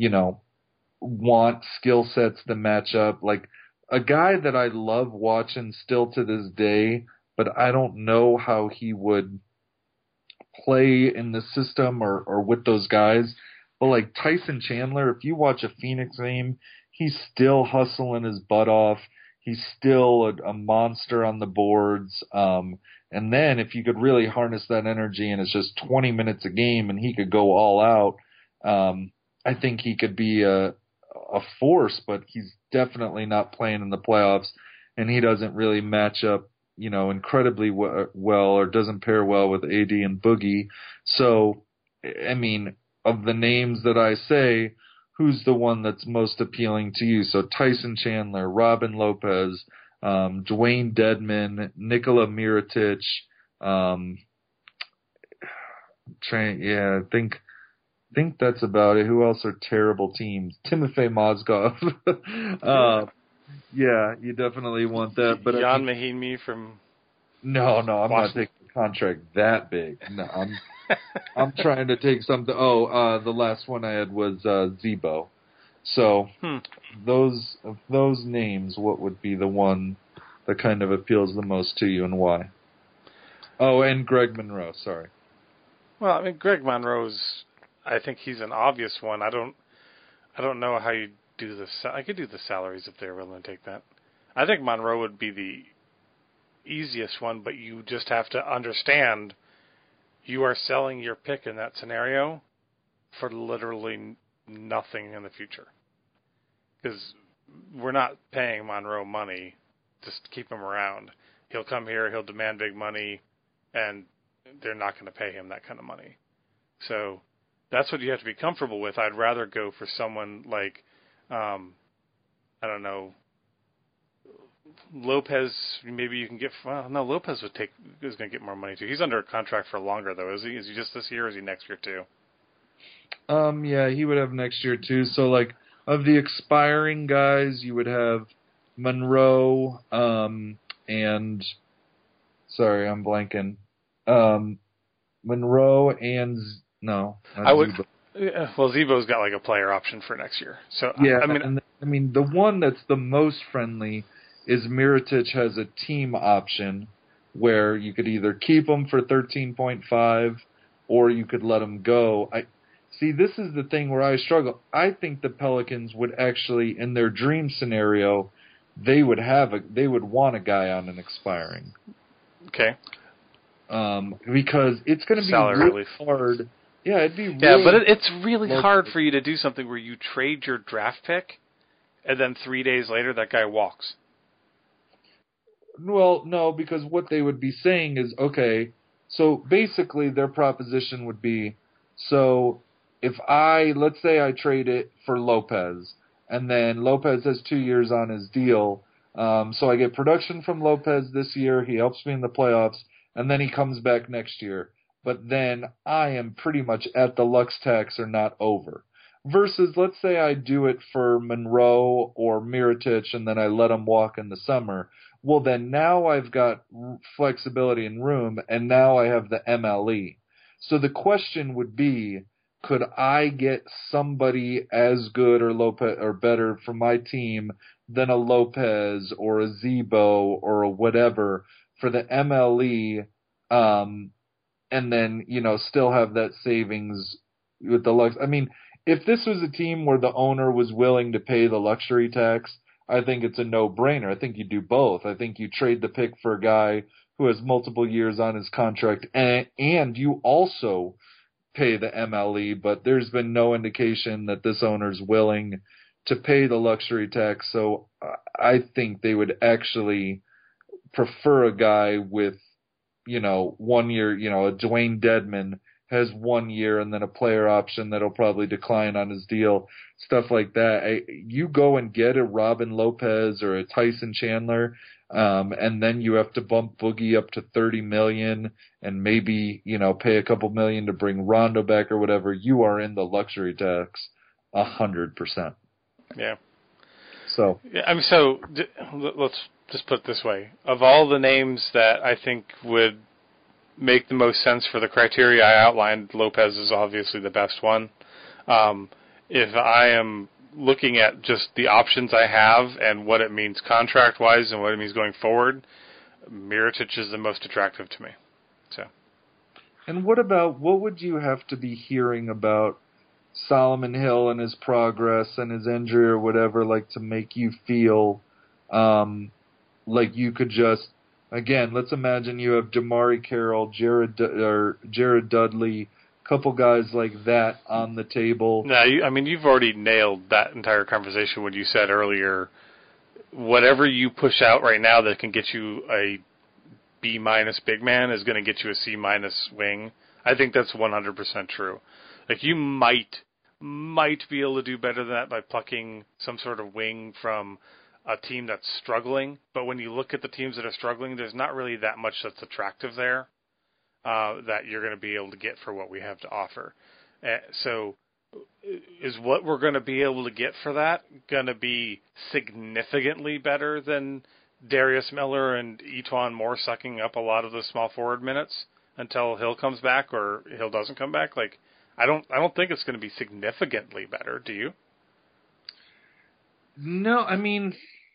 want skill sets to match up? Like a guy that I love watching still to this day, but I don't know how he would play in the system or with those guys. But like Tyson Chandler, if you watch a Phoenix game, he's still hustling his butt off. He's still a monster on the boards. And then if you could really harness that energy and it's just 20 minutes a game and he could go all out, I think he could be a force, but he's definitely not playing in the playoffs, and he doesn't really match up, incredibly well, or doesn't pair well with AD and Boogie. So, I mean, of the names that I say, who's the one that's most appealing to you? So Tyson Chandler, Robin Lopez, Dwayne Dedman, Nikola Mirotic, I think that's about it. Who else are terrible teams? Timofey Mozgov. You definitely want that. But Jan Mahinmi from No, I'm not taking a contract that big. No, I'm trying to take something. The last one I had was Zebo. So of those names, what would be the one that kind of appeals the most to you, and why? Oh, and Greg Monroe. Sorry. Well, I mean, Greg Monroe's. I think he's an obvious one. I don't know how you do this. I could do the salaries if they're willing to take that. I think Monroe would be the easiest one, but you just have to understand you are selling your pick in that scenario for literally nothing in the future. Because we're not paying Monroe money just to keep him around. He'll come here, he'll demand big money, and they're not going to pay him that kind of money. So that's what you have to be comfortable with. I'd rather go for someone like, Lopez, maybe you can get. Well, no, Lopez is going to get more money too. He's under contract for longer though, is he? Is he just this year, or is he next year too? Yeah, he would have next year too. So like of the expiring guys, you would have Monroe, and sorry, I'm blanking. Monroe and no, not I would. Zebo. Yeah, well, Zebo's got like a player option for next year. So yeah, I mean the one that's the most friendly is Mirotic has a team option where you could either keep him for 13.5 or you could let him go. See, this is the thing where I struggle. I think the Pelicans would actually, in their dream scenario, they would want a guy on an expiring. Okay. Because it's going to be really hard. Yeah, it'd be really but it's really hard for you to do something where you trade your draft pick, and then 3 days later that guy walks. Well, no, because what they would be saying is, okay, so basically their proposition would be, so let's say I trade it for Lopez, and then Lopez has 2 years on his deal, so I get production from Lopez this year, he helps me in the playoffs, and then he comes back next year. But then I am pretty much at the Lux tax or not over. Versus, let's say I do it for Monroe or Mirotic and then I let him walk in the summer. Well, then now I've got flexibility and room, and now I have the MLE. So the question would be, could I get somebody as good or Lopez or better for my team than a Lopez or a Zebo or a whatever for the MLE, and then, still have that savings with the Lux? I mean, if this was a team where the owner was willing to pay the luxury tax, I think it's a no-brainer. I think you do both. I think you trade the pick for a guy who has multiple years on his contract, and you also pay the MLE, but there's been no indication that this owner's willing to pay the luxury tax, so I think they would actually prefer a guy with 1 year, a Dwayne Dedman has 1 year and then a player option that'll probably decline on his deal, stuff like that. You go and get a Robin Lopez or a Tyson Chandler, and then you have to bump Boogie up to $30 million and maybe, pay a couple million to bring Rondo back or whatever. You are in the luxury tax 100%. Yeah. So. Yeah, let's just put it this way. Of all the names that I think would make the most sense for the criteria I outlined, Lopez is obviously the best one. If I am looking at just the options I have and what it means contract-wise and what it means going forward, Mirotic is the most attractive to me. So. And what would you have to be hearing about Solomon Hill and his progress and his injury or whatever, like to make you feel like you could just, again, let's imagine you have Damari Carroll, Jared Dudley, a couple guys like that on the table. No, you've already nailed that entire conversation when you said earlier, whatever you push out right now that can get you a B- big man is going to get you a C- wing. I think that's 100% true. Like, you might be able to do better than that by plucking some sort of wing from a team that's struggling, but when you look at the teams that are struggling, there's not really that much that's attractive there that you're going to be able to get for what we have to offer. So is what we're going to be able to get for that going to be significantly better than Darius Miller and Etuan Moore sucking up a lot of the small forward minutes until Hill comes back or Hill doesn't come back? Like, I don't think it's going to be significantly better. Do you? No, I mean,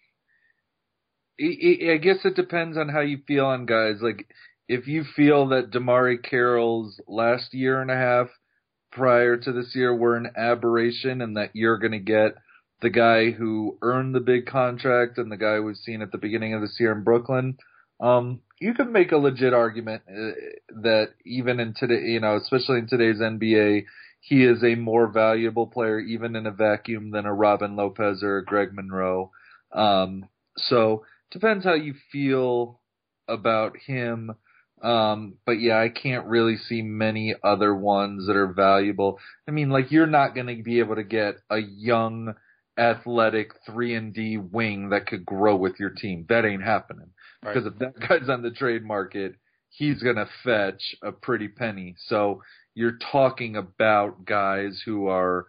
I guess it depends on how you feel on guys. Like, if you feel that Damari Carroll's last year and a half prior to this year were an aberration and that you're going to get the guy who earned the big contract and the guy we've seen at the beginning of this year in Brooklyn, you can make a legit argument that even in today, especially in today's NBA, he is a more valuable player even in a vacuum than a Robin Lopez or a Greg Monroe. So depends how you feel about him. But yeah, I can't really see many other ones that are valuable. I mean, like, you're not going to be able to get a young athletic 3-and-D wing that could grow with your team. That ain't happening. Right. Because if that guy's on the trade market, he's going to fetch a pretty penny. So you're talking about guys who are,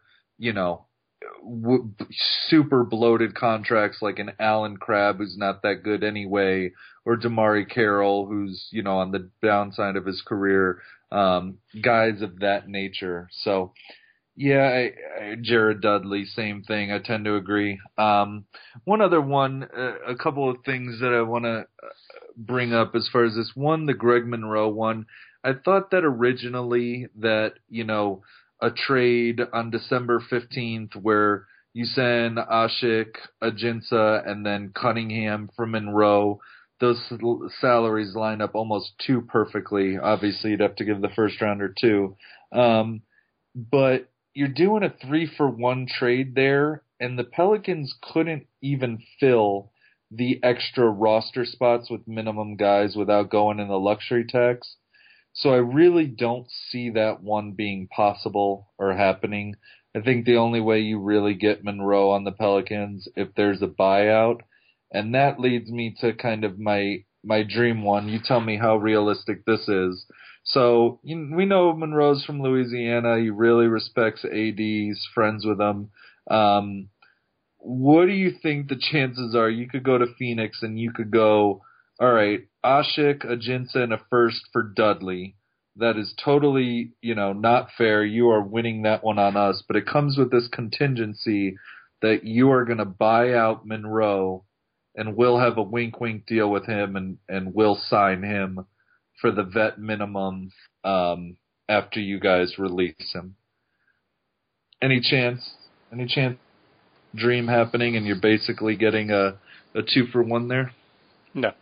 super bloated contracts like an Alan Crabb, who's not that good anyway, or Damari Carroll, who's, on the downside of his career, guys of that nature. So, yeah, Jared Dudley, same thing. I tend to agree. One other one, a couple of things that I want to bring up as far as this one, the Greg Monroe one. I thought that originally that, a trade on December 15th where you send Asik, Ajinça, and then Cunningham for Monroe, those salaries line up almost too perfectly. Obviously, you'd have to give the first rounder two. But you're doing a 3-for-1 trade there, and the Pelicans couldn't even fill the extra roster spots with minimum guys without going in the luxury tax. So I really don't see that one being possible or happening. I think the only way you really get Monroe on the Pelicans if there's a buyout, and that leads me to kind of my dream one. You tell me how realistic this is. So we know Monroe's from Louisiana. He really respects AD. He's friends with him. What do you think the chances are you could go to Phoenix and you could go, all right, Asik, Ajinça, and a first for Dudley. That is totally, not fair. You are winning that one on us. But it comes with this contingency that you are going to buy out Monroe, and we'll have a wink-wink deal with him, and we'll sign him for the vet minimum after you guys release him. Any chance dream happening, and you're basically getting a 2-for-1 there? No.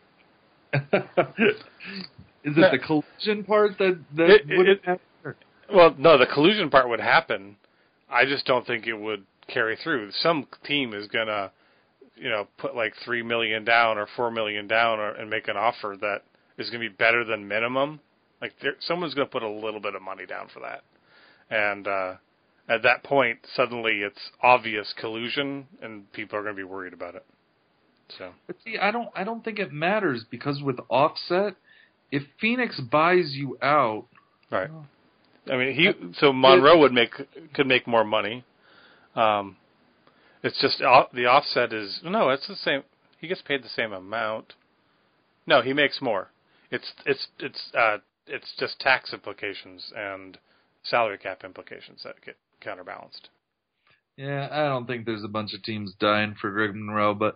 Is it the collusion part that wouldn't happen? Well, no, the collusion part would happen. I just don't think it would carry through. Some team is going to, put like $3 million down or $4 million down and make an offer that is going to be better than minimum. Like someone's going to put a little bit of money down for that. And at that point, suddenly it's obvious collusion, and people are going to be worried about it. So, but see, I don't think it matters because with Offset, if Phoenix buys you out, right? I mean, so Monroe could make more money. It's just the Offset is it's the same. He gets paid the same amount. No, he makes more. It's just tax implications and salary cap implications that get counterbalanced. Yeah, I don't think there's a bunch of teams dying for Greg Monroe, but.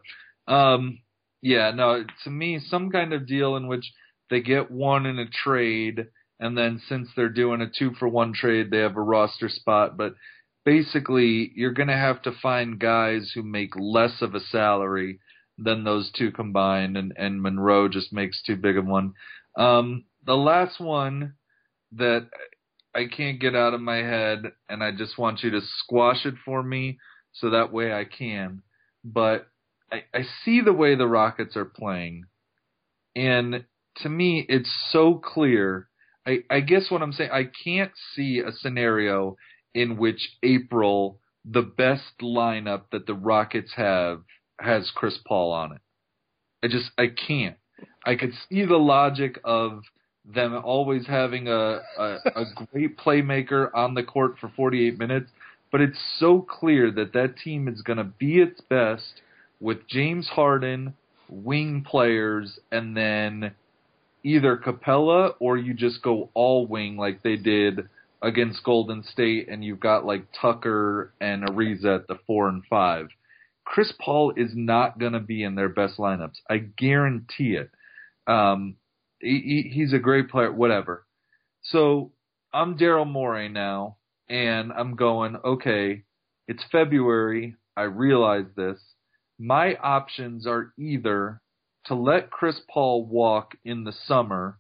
To me, some kind of deal in which they get one in a trade, and then since they're doing a 2-for-1 trade, they have a roster spot. But basically, you're going to have to find guys who make less of a salary than those two combined, and Monroe just makes too big of one. The last one that I can't get out of my head, and I just want you to squash it for me so that way I can. But I see the way the Rockets are playing, and to me, it's so clear. I guess what I'm saying, I can't see a scenario in which April, the best lineup that the Rockets have, has Chris Paul on it. I can't. I could see the logic of them always having a great playmaker on the court for 48 minutes, but it's so clear that team is going to be its best with James Harden, wing players, and then either Capella or you just go all wing like they did against Golden State, and you've got like Tucker and Ariza at the 4 and 5. Chris Paul is not going to be in their best lineups. I guarantee it. He's a great player, whatever. So I'm Daryl Morey now, and I'm going, okay, it's February. I realize this. My options are either to let Chris Paul walk in the summer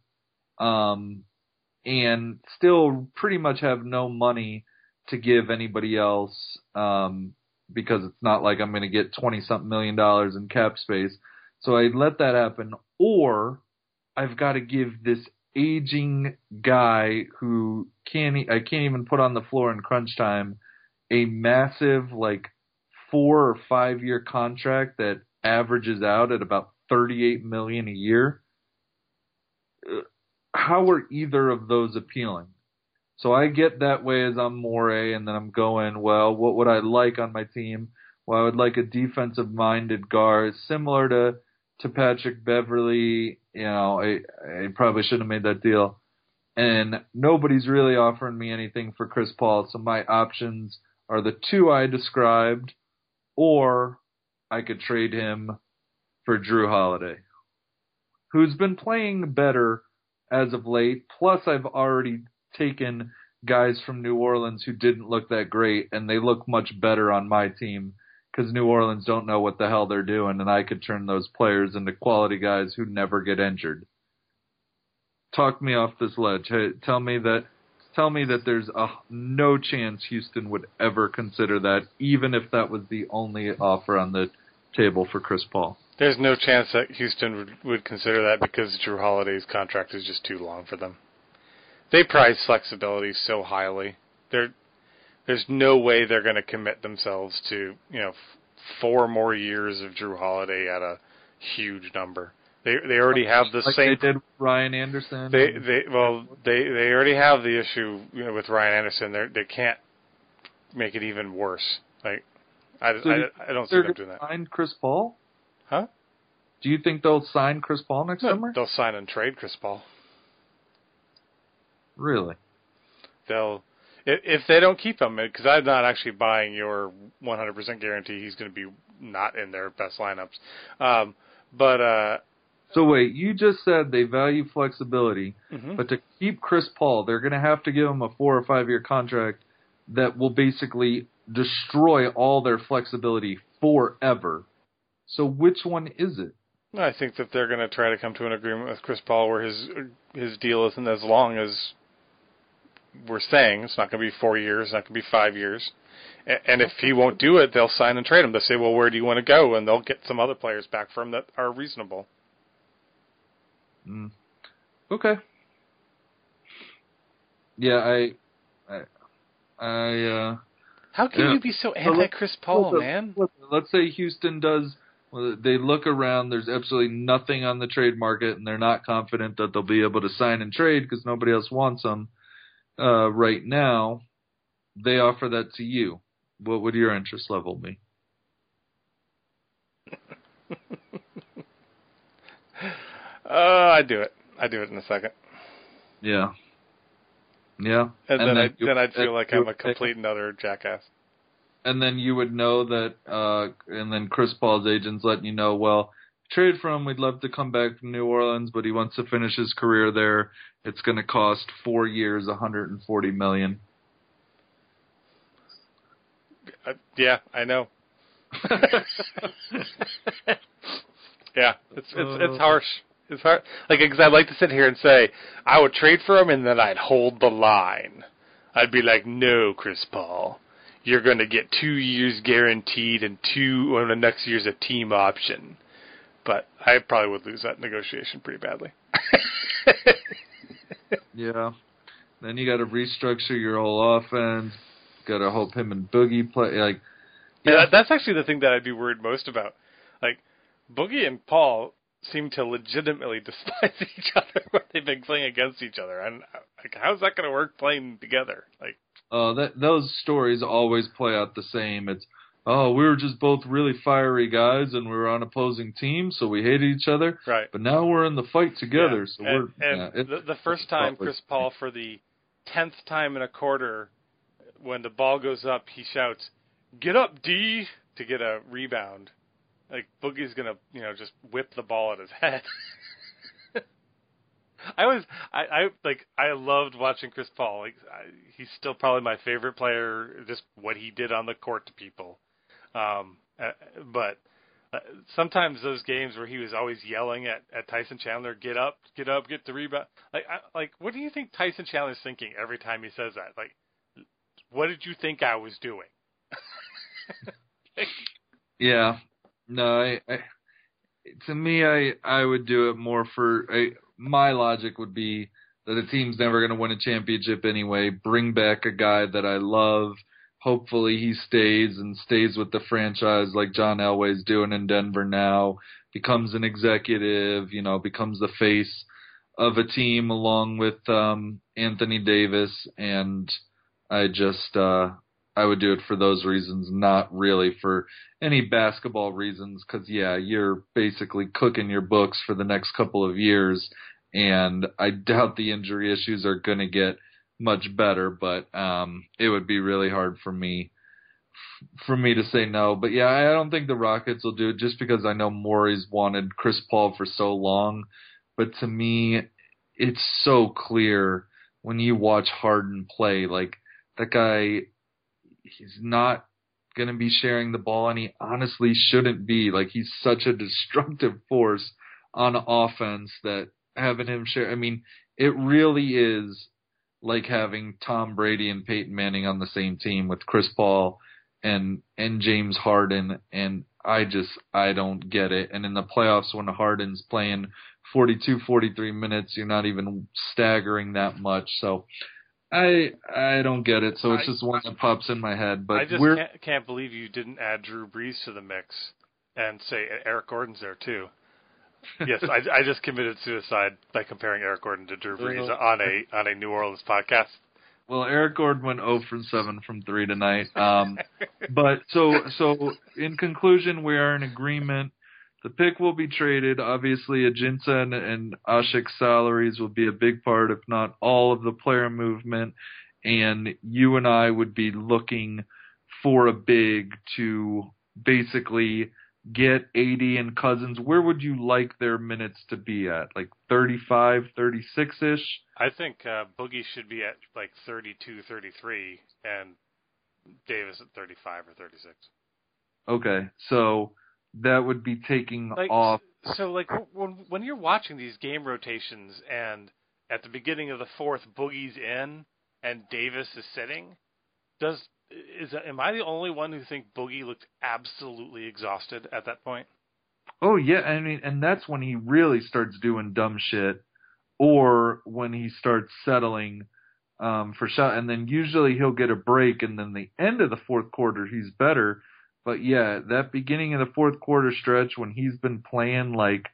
and still pretty much have no money to give anybody else because it's not like I'm going to get $20-something million in cap space. So I let that happen. Or I've got to give this aging guy who I can't even put on the floor in crunch time a massive, like, 4 or 5 year contract that averages out at about $38 million a year. How are either of those appealing? So I get that way as I'm Morey, and then I'm going, well, what would I like on my team? Well, I would like a defensive-minded guard, similar to Patrick Beverley. You know, I probably shouldn't have made that deal. And nobody's really offering me anything for Chris Paul, so my options are the two I described, or I could trade him for Jrue Holiday, who's been playing better as of late. Plus, I've already taken guys from New Orleans who didn't look that great, and they look much better on my team because New Orleans don't know what the hell they're doing, and I could turn those players into quality guys who never get injured. Talk me off this ledge. Hey, tell me that there's no chance Houston would ever consider that, even if that was the only offer on the table for Chris Paul. There's no chance that Houston would consider that because Jrue Holiday's contract is just too long for them. They prize flexibility so highly. There's no way they're going to commit themselves to 4 more years of Jrue Holiday at a huge number. They already have the like same. They did with Ryan Anderson. They already have the issue with Ryan Anderson. They can't make it even worse. Like I don't see them doing that. Sign Chris Paul? Huh? Do you think they'll sign Chris Paul next summer? They'll sign and trade Chris Paul. Really? If they don't keep him, because I'm not actually buying your 100% guarantee he's going to be not in their best lineups. So wait, you just said they value flexibility, mm-hmm. but to keep Chris Paul, they're going to have to give him a 4 or 5 year contract that will basically destroy all their flexibility forever. So which one is it? I think that they're going to try to come to an agreement with Chris Paul where his deal isn't as long as we're saying. It's not going to be 4 years, it's not going to be 5 years. And if he won't do it, they'll sign and trade him. They'll say, well, where do you want to go? And they'll get some other players back for him that are reasonable. Okay. Yeah, How can you be so anti-Chris Paul, man? Let's say Houston does. Well, they look around. There's absolutely nothing on the trade market, and they're not confident that they'll be able to sign and trade because nobody else wants them right now. They offer that to you. What would your interest level be? I'd do it. I'd do it in a second. Yeah. Yeah. And then I'd feel like I'm a complete and utter jackass. And then you would know that, and then Chris Paul's agent's letting you know, well, trade for him, we'd love to come back from New Orleans, but he wants to finish his career there. It's going to cost 4 years, $140 million. Yeah, I know. Yeah, it's harsh. It's hard. Like, because I'd like to sit here and say I would trade for him, and then I'd hold the line. I'd be like, no, Chris Paul. You're going to get 2 years guaranteed and the next year's a team option. But I probably would lose that negotiation pretty badly. Yeah. Then you got to restructure your whole offense. Got to hope him and Boogie play. Yeah, that's actually the thing that I'd be worried most about. Like, Boogie and Paul seem to legitimately despise each other when they've been playing against each other. And like, how's that going to work playing together? Like, those stories always play out the same. It's, we were just both really fiery guys, and we were on opposing teams, so we hated each other. Right. But now we're in the fight together. Yeah. So the first time Chris Paul, for the 10th time in a quarter, when the ball goes up, he shouts, "Get up, D!" to get a rebound. Like, Boogie's gonna, just whip the ball at his head. I loved watching Chris Paul. Like, he's still probably my favorite player. Just what he did on the court to people. But sometimes those games where he was always yelling at Tyson Chandler, "Get up, get the rebound." Like, what do you think Tyson Chandler's thinking every time he says that? Like, what did you think I was doing? Yeah. No, to me, I would do it more for my logic would be that a team's never going to win a championship anyway. Bring back a guy that I love, hopefully he stays with the franchise like John Elway's doing in Denver now, becomes an executive, becomes the face of a team along with Anthony Davis, and I would do it for those reasons, not really for any basketball reasons, because, you're basically cooking your books for the next couple of years, and I doubt the injury issues are going to get much better, but it would be really hard for me to say no. But, I don't think the Rockets will do it just because I know Morey's wanted Chris Paul for so long, but to me, it's so clear when you watch Harden play, like, that guy, he's not going to be sharing the ball, and he honestly shouldn't be. Like, he's such a destructive force on offense that having him share, it really is like having Tom Brady and Peyton Manning on the same team with Chris Paul and James Harden, and I don't get it. And in the playoffs, when Harden's playing 42, 43 minutes, you're not even staggering that much. So I don't get it. So it's just one that pops in my head. But I just can't believe you didn't add Drew Brees to the mix and say Eric Gordon's there too. Yes, I just committed suicide by comparing Eric Gordon to Drew Brees on a New Orleans podcast. Well, Eric Gordon went 0 for 7 from 3 tonight. But so in conclusion, we are in agreement. The pick will be traded. Obviously, Ajinça and Ashik's salaries will be a big part, if not all, of the player movement. And you and I would be looking for a big to basically get AD and Cousins. Where would you like their minutes to be at? Like 35, 36-ish? I think Boogie should be at like 32, 33, and Davis at 35 or 36. Okay, so that would be taking off. So, like, when you're watching these game rotations and at the beginning of the fourth, Boogie's in and Davis is sitting, am I the only one who think Boogie looked absolutely exhausted at that point? Oh, yeah, and that's when he really starts doing dumb shit, or when he starts settling for shot, and then usually he'll get a break, and then the end of the fourth quarter, he's better. But that beginning of the fourth quarter stretch when he's been playing like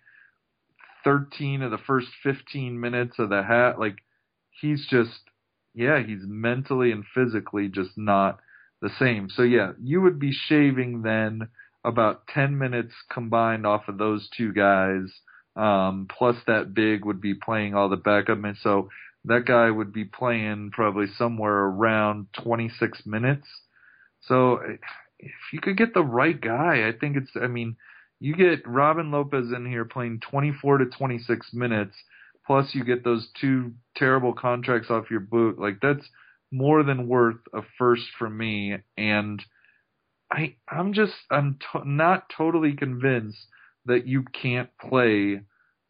13 of the first 15 minutes of the half, like he's mentally and physically just not the same. So you would be shaving then about 10 minutes combined off of those two guys, plus that big would be playing all the backup minutes. So that guy would be playing probably somewhere around 26 minutes. So if you could get the right guy, I think you get Robin Lopez in here playing 24 to 26 minutes, plus you get those two terrible contracts off your boot. Like, that's more than worth a first for me. And I'm not totally convinced that you can't play,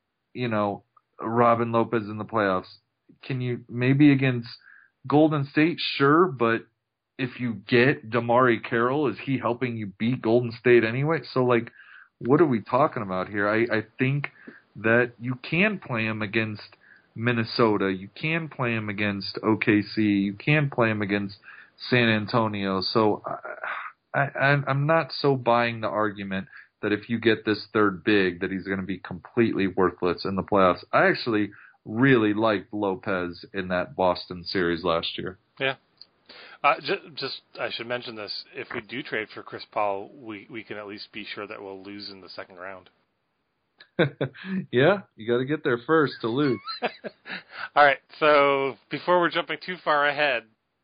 Robin Lopez in the playoffs. Can you maybe against Golden State? Sure, but if you get Damari Carroll, is he helping you beat Golden State anyway? So, like, what are we talking about here? I think that you can play him against Minnesota. You can play him against OKC. You can play him against San Antonio. So I'm not so buying the argument that if you get this third big that he's going to be completely worthless in the playoffs. I actually really liked Lopez in that Boston series last year. Yeah. Just I should mention this. If we do trade for Chris Paul, we can at least be sure that we'll lose in the second round. Yeah, you got to get there first to lose. All right, so before we're jumping too far ahead,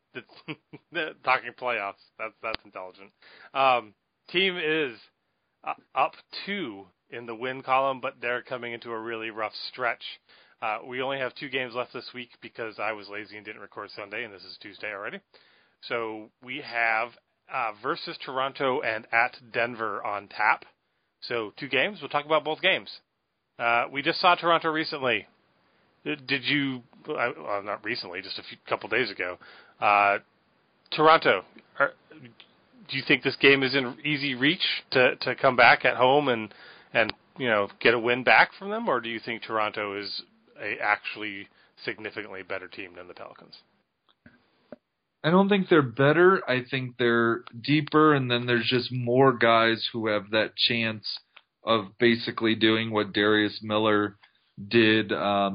talking playoffs, that's intelligent. Team is up 2 in the win column, but they're coming into a really rough stretch. We only have 2 games left this week because I was lazy and didn't record Sunday, and this is Tuesday already. So we have versus Toronto and at Denver on tap. So 2 games. We'll talk about both games. We just saw Toronto recently. Did you? Well, not recently, just a couple days ago. Toronto, do you think this game is in easy reach to come back at home and get a win back from them, or do you think Toronto is a actually significantly better team than the Pelicans? I don't think they're better. I think they're deeper, and then there's just more guys who have that chance of basically doing what Darius Miller did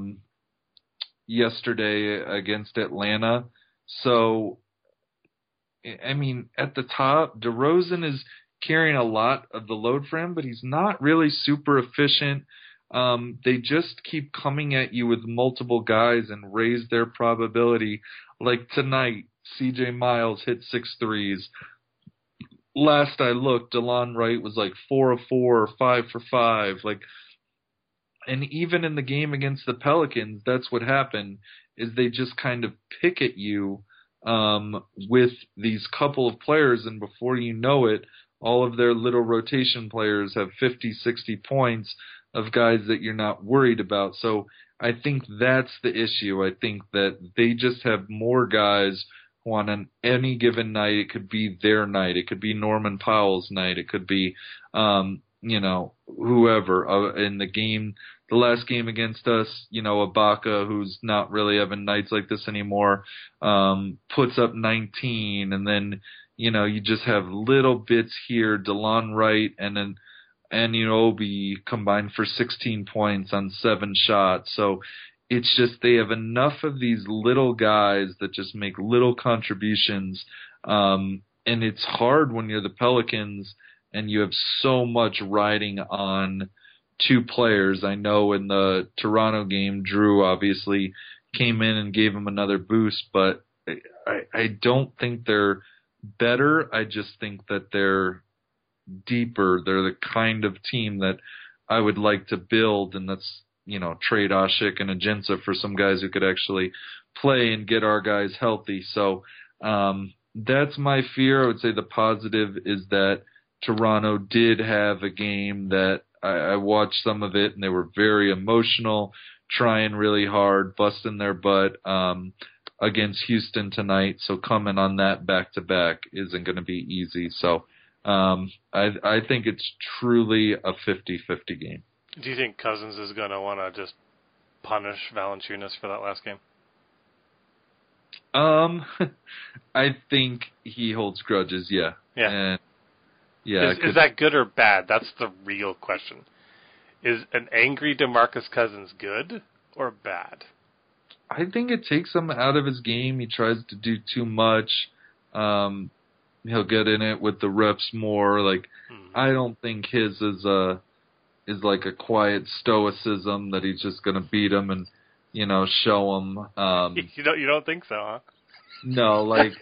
yesterday against Atlanta. So, I mean, at the top, DeRozan is carrying a lot of the load for him, but he's not really super efficient. They just keep coming at you with multiple guys and raise their probability. Like tonight, CJ Miles hit 6 threes. Last I looked, DeLon Wright was like 4 of 4 or 5 for 5. Like, and even in the game against the Pelicans, that's what happened, is they just kind of pick at you with these couple of players, and before you know it, all of their little rotation players have 50, 60 points of guys that you're not worried about. So I think that's the issue. I think that they just have more guys who on any given night, it could be their night. It could be Norman Powell's night. It could be, whoever in the game, the last game against us, Ibaka, who's not really having nights like this anymore, puts up 19, and then, you just have little bits here, DeLon Wright and then Anunoby combined for 16 points on 7 shots. So it's just they have enough of these little guys that just make little contributions. And it's hard when you're the Pelicans and you have so much riding on 2 players. I know in the Toronto game, Drew obviously came in and gave him another boost, but I don't think they're better. I just think that they're deeper. They're the kind of team that I would like to build, and that's, trade Ashik and Ajinça for some guys who could actually play and get our guys healthy. So that's my fear. I would say the positive is that Toronto did have a game that I watched some of it, and they were very emotional, trying really hard, busting their butt against Houston tonight. So coming on that back-to-back isn't going to be easy. So I think it's truly a 50-50 game. Do you think Cousins is going to want to just punish Valanciunas for that last game? I think he holds grudges, yeah. Yeah. And yeah. Is that good or bad? That's the real question. Is an angry DeMarcus Cousins good or bad? I think it takes him out of his game. He tries to do too much. He'll get in it with the refs more. Like, I don't think his is like a quiet stoicism that he's just going to beat him and, show him. You don't think so, huh? No, like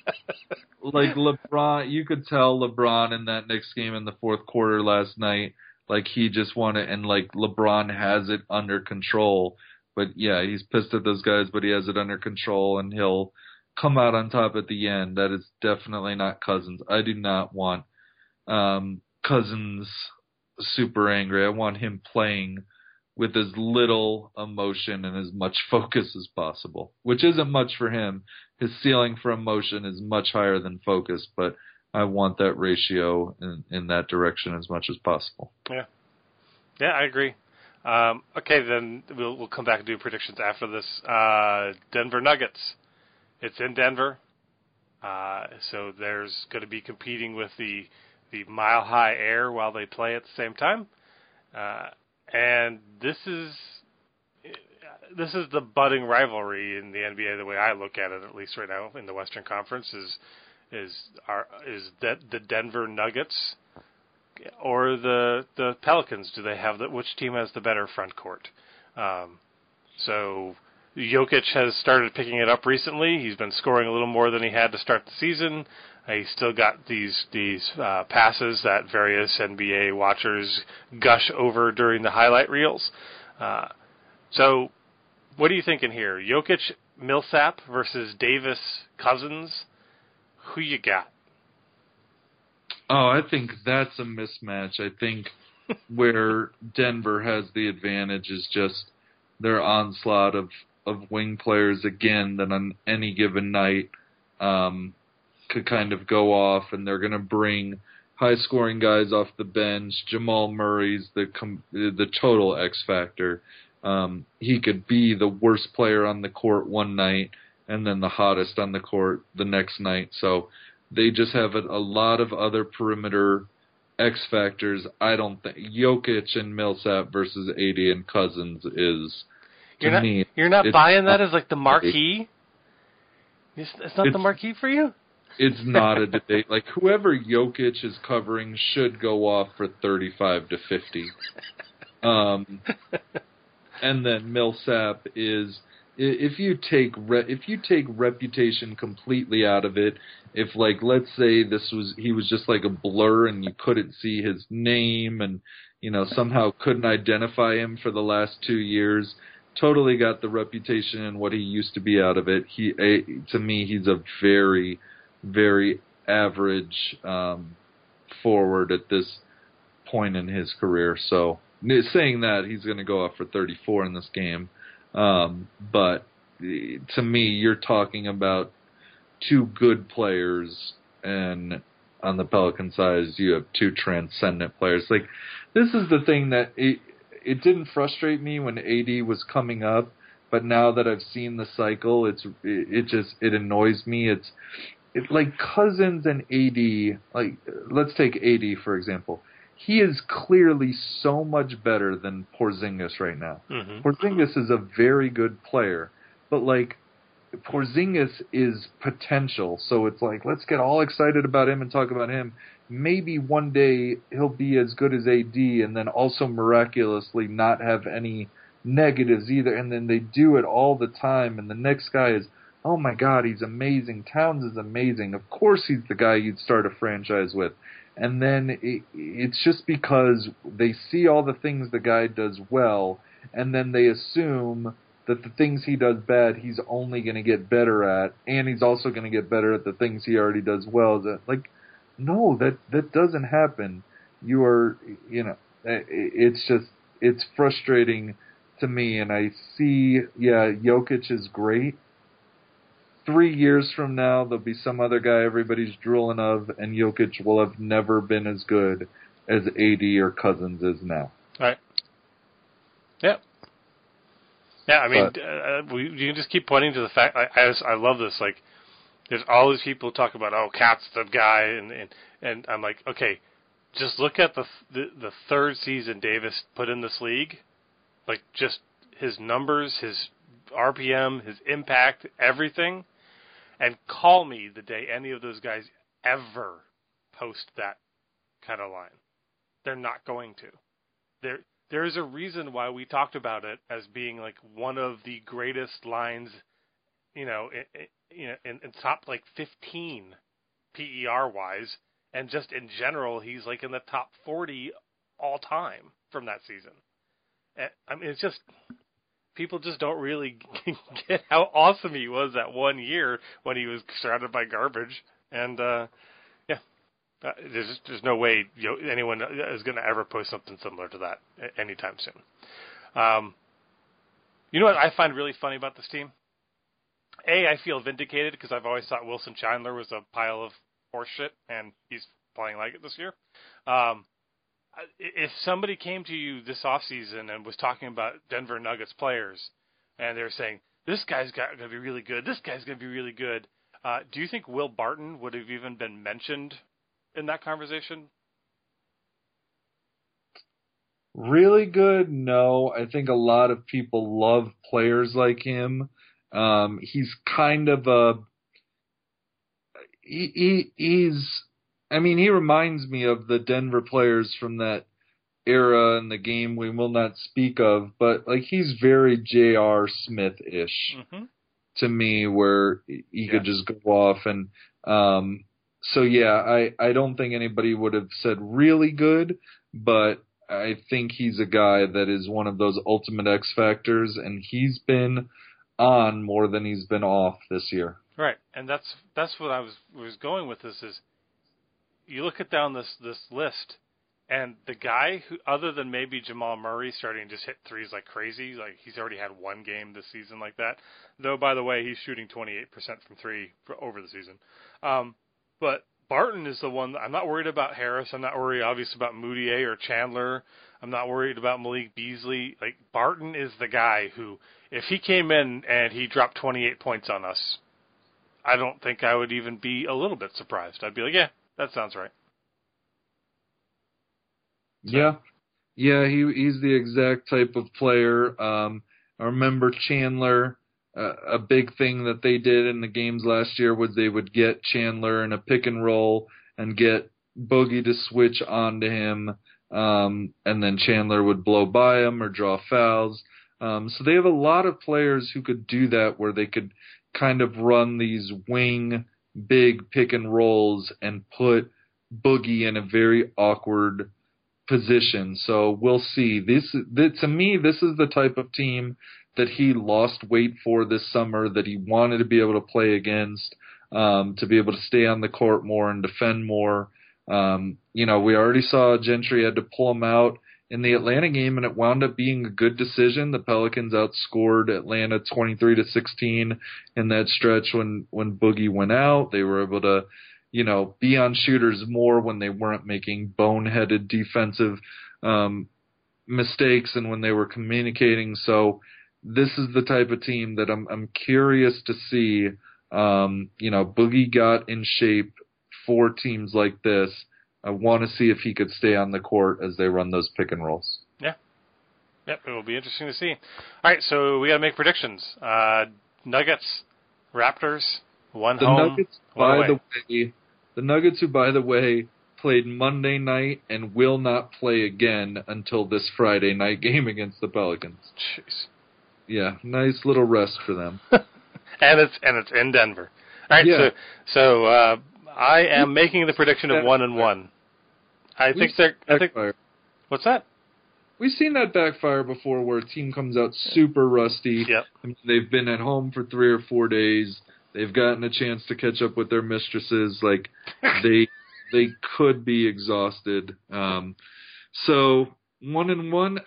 LeBron, you could tell LeBron in that Knicks game in the fourth quarter last night, like he just wanted, and like LeBron has it under control. But yeah, he's pissed at those guys, but he has it under control, and he'll come out on top at the end. That is definitely not Cousins. I do not want Cousins super angry. I want him playing with as little emotion and as much focus as possible, which isn't much for him. His ceiling for emotion is much higher than focus, but I want that ratio in that direction as much as possible. Yeah, I agree. Okay, then we'll come back and do predictions after this. Denver Nuggets. It's in Denver, so there's going to be competing with the mile-high air while they play at the same time. And this is the budding rivalry in the NBA. The way I look at it least right now in the Western Conference, is that the Denver Nuggets or the Pelicans? Do they have which team has the better front court? So Jokic has started picking it up recently. He's been scoring a little more than he had to start the season. He's still got these passes that various NBA watchers gush over during the highlight reels. So what are you thinking here? Jokic, Millsap versus Davis, Cousins? Who you got? Oh, I think that's a mismatch. I think where Denver has the advantage is just their onslaught of wing players again that on any given night could kind of go off, and they're going to bring high-scoring guys off the bench. Jamal Murray's the total X factor. He could be the worst player on the court one night and then the hottest on the court the next night. So they just have a lot of other perimeter X factors. I don't think Jokic and Millsap versus AD and Cousins is, to me, you're not buying that as like the marquee? It's not the marquee for you? It's not a debate. Like, whoever Jokic is covering should go off for 35 to 50. And then Millsap is, if you take reputation completely out of it, if, like, let's say he was just like a blur and you couldn't see his name and, you know, somehow couldn't identify him for the last 2 years, totally got the reputation and what he used to be out of it. To me, he's a very, very average forward at this point in his career. So, saying that, he's going to go off for 34 in this game. But to me, you're talking about two good players, and on the Pelican side, you have two transcendent players. Like, this is the thing that it didn't frustrate me when AD was coming up, but now that I've seen the cycle, it annoys me. It's like Cousins and AD. Like, let's take AD for example. He is clearly so much better than Porzingis right now. Mm-hmm. Porzingis is a very good player, but like, Porzingis is potential. So it's like, let's get all excited about him and talk about him. Maybe one day he'll be as good as AD and then also miraculously not have any negatives either. And then they do it all the time. And the next guy is, oh my God, he's amazing. Towns is amazing. Of course he's the guy you'd start a franchise with. And then it's just because they see all the things the guy does well, and then they assume that the things he does bad, he's only going to get better at, and he's also going to get better at the things he already does well. Like, no, that doesn't happen. It's frustrating to me, and I see, Jokic is great. 3 years from now, there'll be some other guy everybody's drooling of, and Jokic will have never been as good as AD or Cousins is now. Right. Yep. Yeah, I mean, you can just keep pointing to the fact. I love this. Like, there's all these people talk about, oh, Cat's the guy, and I'm like, okay, just look at the third season Davis put in this league. Like, just his numbers, his RPM, his impact, everything. And call me the day any of those guys ever post that kind of line. They're not going to. There is a reason why we talked about it as being like one of the greatest lines, in top like 15 PER wise, and just in general, he's like in the top 40 all time from that season. I mean, it's just, people just don't really get how awesome he was that 1 year when he was surrounded by garbage. And, there's no way anyone is going to ever post something similar to that anytime soon. You know what I find really funny about this team? I feel vindicated because I've always thought Wilson Chandler was a pile of horse shit, and he's playing like it this year. If somebody came to you this offseason and was talking about Denver Nuggets players, and they were saying, this guy's going to be really good, this guy's going to be really good, do you think Will Barton would have even been mentioned in that conversation? Really good? No. I think a lot of people love players like him. He's kind of he reminds me of the Denver players from that era and the game we will not speak of, but like, he's very J.R. Smith-ish to me, where he could just go off. And I don't think anybody would have said really good, but I think he's a guy that is one of those ultimate X factors, and he's been on more than he's been off this year. Right, and that's what I was going with. This is, you look at down this list, and the guy who, other than maybe Jamal Murray, starting to just hit threes like crazy, like he's already had one game this season like that. Though, by the way, he's shooting 28% from three over the season. But Barton is the one. I'm not worried about Harris. I'm not worried, obviously, about Moutier or Chandler. I'm not worried about Malik Beasley. Like, Barton is the guy who, if he came in and he dropped 28 points on us, I don't think I would even be a little bit surprised. I'd be like, yeah, that sounds right. Yeah. Yeah, he's the exact type of player. I remember Chandler, a big thing that they did in the games last year was they would get Chandler in a pick and roll and get Boogie to switch onto him, and then Chandler would blow by him or draw fouls. So they have a lot of players who could do that, where they could kind of run these wing big pick and rolls and put Boogie in a very awkward position. So we'll see. To me, this is the type of team that he lost weight for this summer, that he wanted to be able to play against, to be able to stay on the court more and defend more. We already saw Gentry had to pull him out in the Atlanta game, and it wound up being a good decision. The Pelicans outscored Atlanta 23-16 in that stretch when Boogie went out. They were able to be on shooters more when they weren't making boneheaded defensive mistakes and when they were communicating. So this is the type of team that I'm curious to see. Boogie got in shape for teams like this. I want to see if he could stay on the court as they run those pick and rolls. Yeah. Yep, it will be interesting to see. All right, so we got to make predictions. Nuggets, Raptors, one home, one away. The Nuggets, who, by the way, played Monday night and will not play again until this Friday night game against the Pelicans. Jeez. Yeah, nice little rest for them. and it's in Denver. All right, yeah. So I am making the prediction of 1-1. I think. What's that? We've seen that backfire before, where a team comes out super rusty. Yep. They've been at home for 3 or 4 days. They've gotten a chance to catch up with their mistresses. Like, they could be exhausted. So 1-1.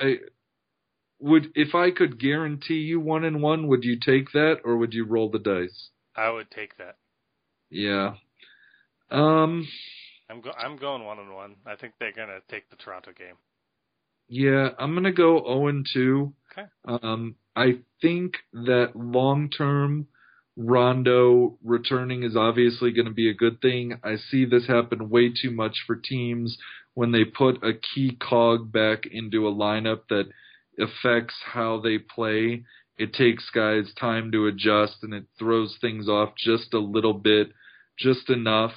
If I could guarantee you 1-1, would you take that, or would you roll the dice? I would take that. Yeah. I'm going 1-1. I think they're gonna take the Toronto game. Yeah, I'm gonna go 0-2. Okay. I think that long term, Rondo returning is obviously going to be a good thing. I see this happen way too much for teams when they put a key cog back into a lineup that affects how they play. It takes guys time to adjust, and it throws things off just a little bit, just enough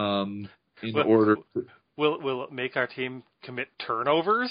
order. Will it make our team commit turnovers?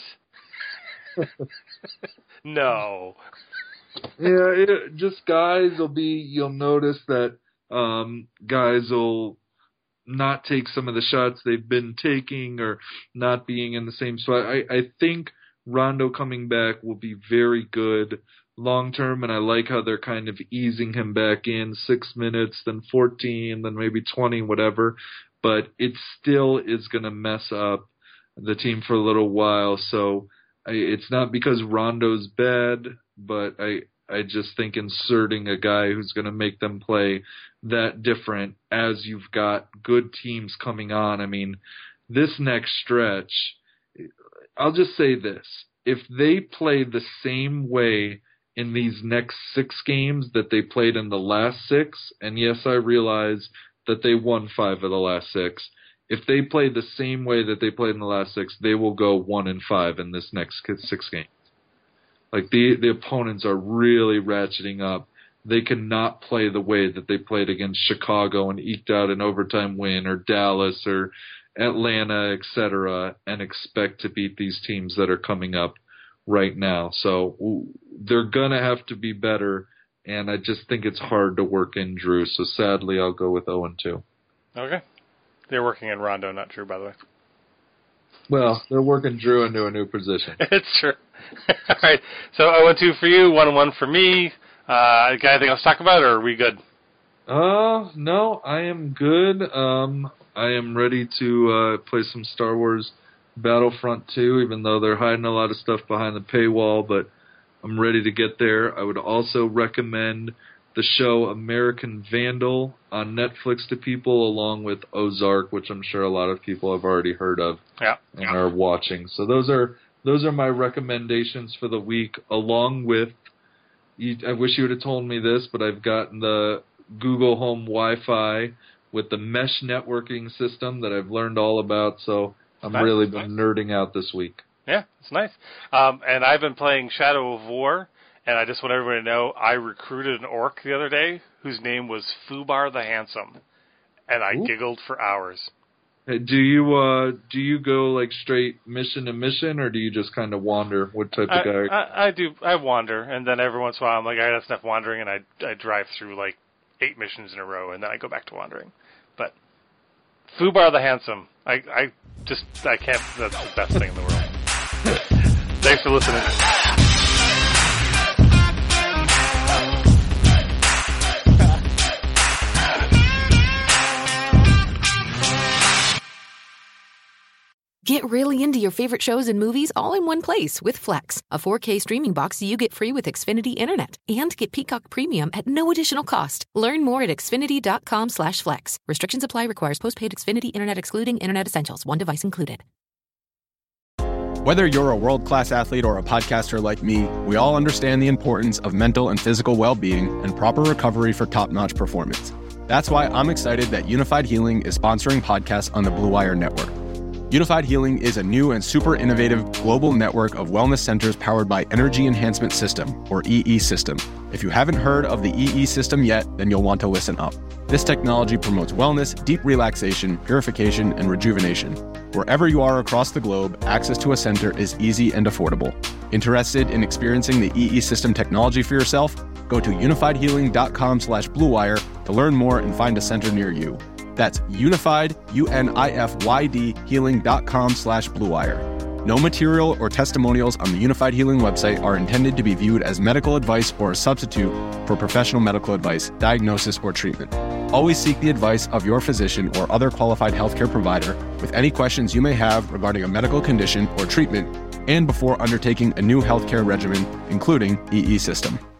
No. Yeah, just guys you'll notice that guys will not take some of the shots they've been taking or not being in the same spot. I think Rondo coming back will be very good long term, and I like how they're kind of easing him back in 6 minutes, then 14, then maybe 20, whatever. But it still is going to mess up the team for a little while. So it's not because Rondo's bad, but I just think inserting a guy who's going to make them play that different as you've got good teams coming on. I mean, this next stretch, I'll just say this. If they play the same way in these next 6 games that they played in the last 6, and yes, I realize that they won 5 of the last 6, if they play the same way that they played in the last 6, they will go 1-5 in this next 6 games. Like, the opponents are really ratcheting up. They cannot play the way that they played against Chicago and eked out an overtime win, or Dallas or Atlanta, etc., and expect to beat these teams that are coming up right now. So they're going to have to be better, and I just think it's hard to work in Drew. So sadly, I'll go with 0-2. Okay. They're working in Rondo, not Drew, by the way. Well, they're working Drew into a new position. It's true. All right. So 0-2 for you, 1-1 for me. Got anything else to talk about, or are we good? No, I am good. I am ready to play some Star Wars Battlefront 2, even though they're hiding a lot of stuff behind the paywall, but I'm ready to get there. I would also recommend the show American Vandal on Netflix to people, along with Ozark, which I'm sure a lot of people have already heard of and are watching. So those are those are my recommendations for the week, along with, I wish you would have told me this, but I've gotten the Google Home Wi-Fi with the mesh networking system that I've learned all about, so I'm really been nerding out this week. Yeah, it's nice. And I've been playing Shadow of War, and I just want everybody to know I recruited an orc the other day whose name was Fubar the Handsome, and I giggled for hours. Hey, do you go like straight mission to mission, or do you just kind of wander? What type of guy? I do. I wander, and then every once in a while I'm like, that's enough wandering, and I drive through like 8 missions in a row, and then I go back to wandering. But Fubar the Handsome, I can't. That's the best thing in the world. Thanks for listening. Get really into your favorite shows and movies all in one place with Flex, a 4K streaming box you get free with Xfinity Internet. And get Peacock Premium at no additional cost. Learn more at Xfinity.com/flex. Restrictions apply. Requires postpaid Xfinity Internet excluding Internet Essentials. One device included. Whether you're a world-class athlete or a podcaster like me, we all understand the importance of mental and physical well-being and proper recovery for top-notch performance. That's why I'm excited that Unified Healing is sponsoring podcasts on the Blue Wire Network. Unified Healing is a new and super innovative global network of wellness centers powered by Energy Enhancement System, or EE System. If you haven't heard of the EE System yet, then you'll want to listen up. This technology promotes wellness, deep relaxation, purification, and rejuvenation. Wherever you are across the globe, access to a center is easy and affordable. Interested in experiencing the EE System technology for yourself? Go to unifiedhealing.com/bluewire to learn more and find a center near you. That's unified, UNIFYD, healing.com/bluewire. No material or testimonials on the Unified Healing website are intended to be viewed as medical advice or a substitute for professional medical advice, diagnosis, or treatment. Always seek the advice of your physician or other qualified healthcare provider with any questions you may have regarding a medical condition or treatment and before undertaking a new healthcare regimen, including EE System.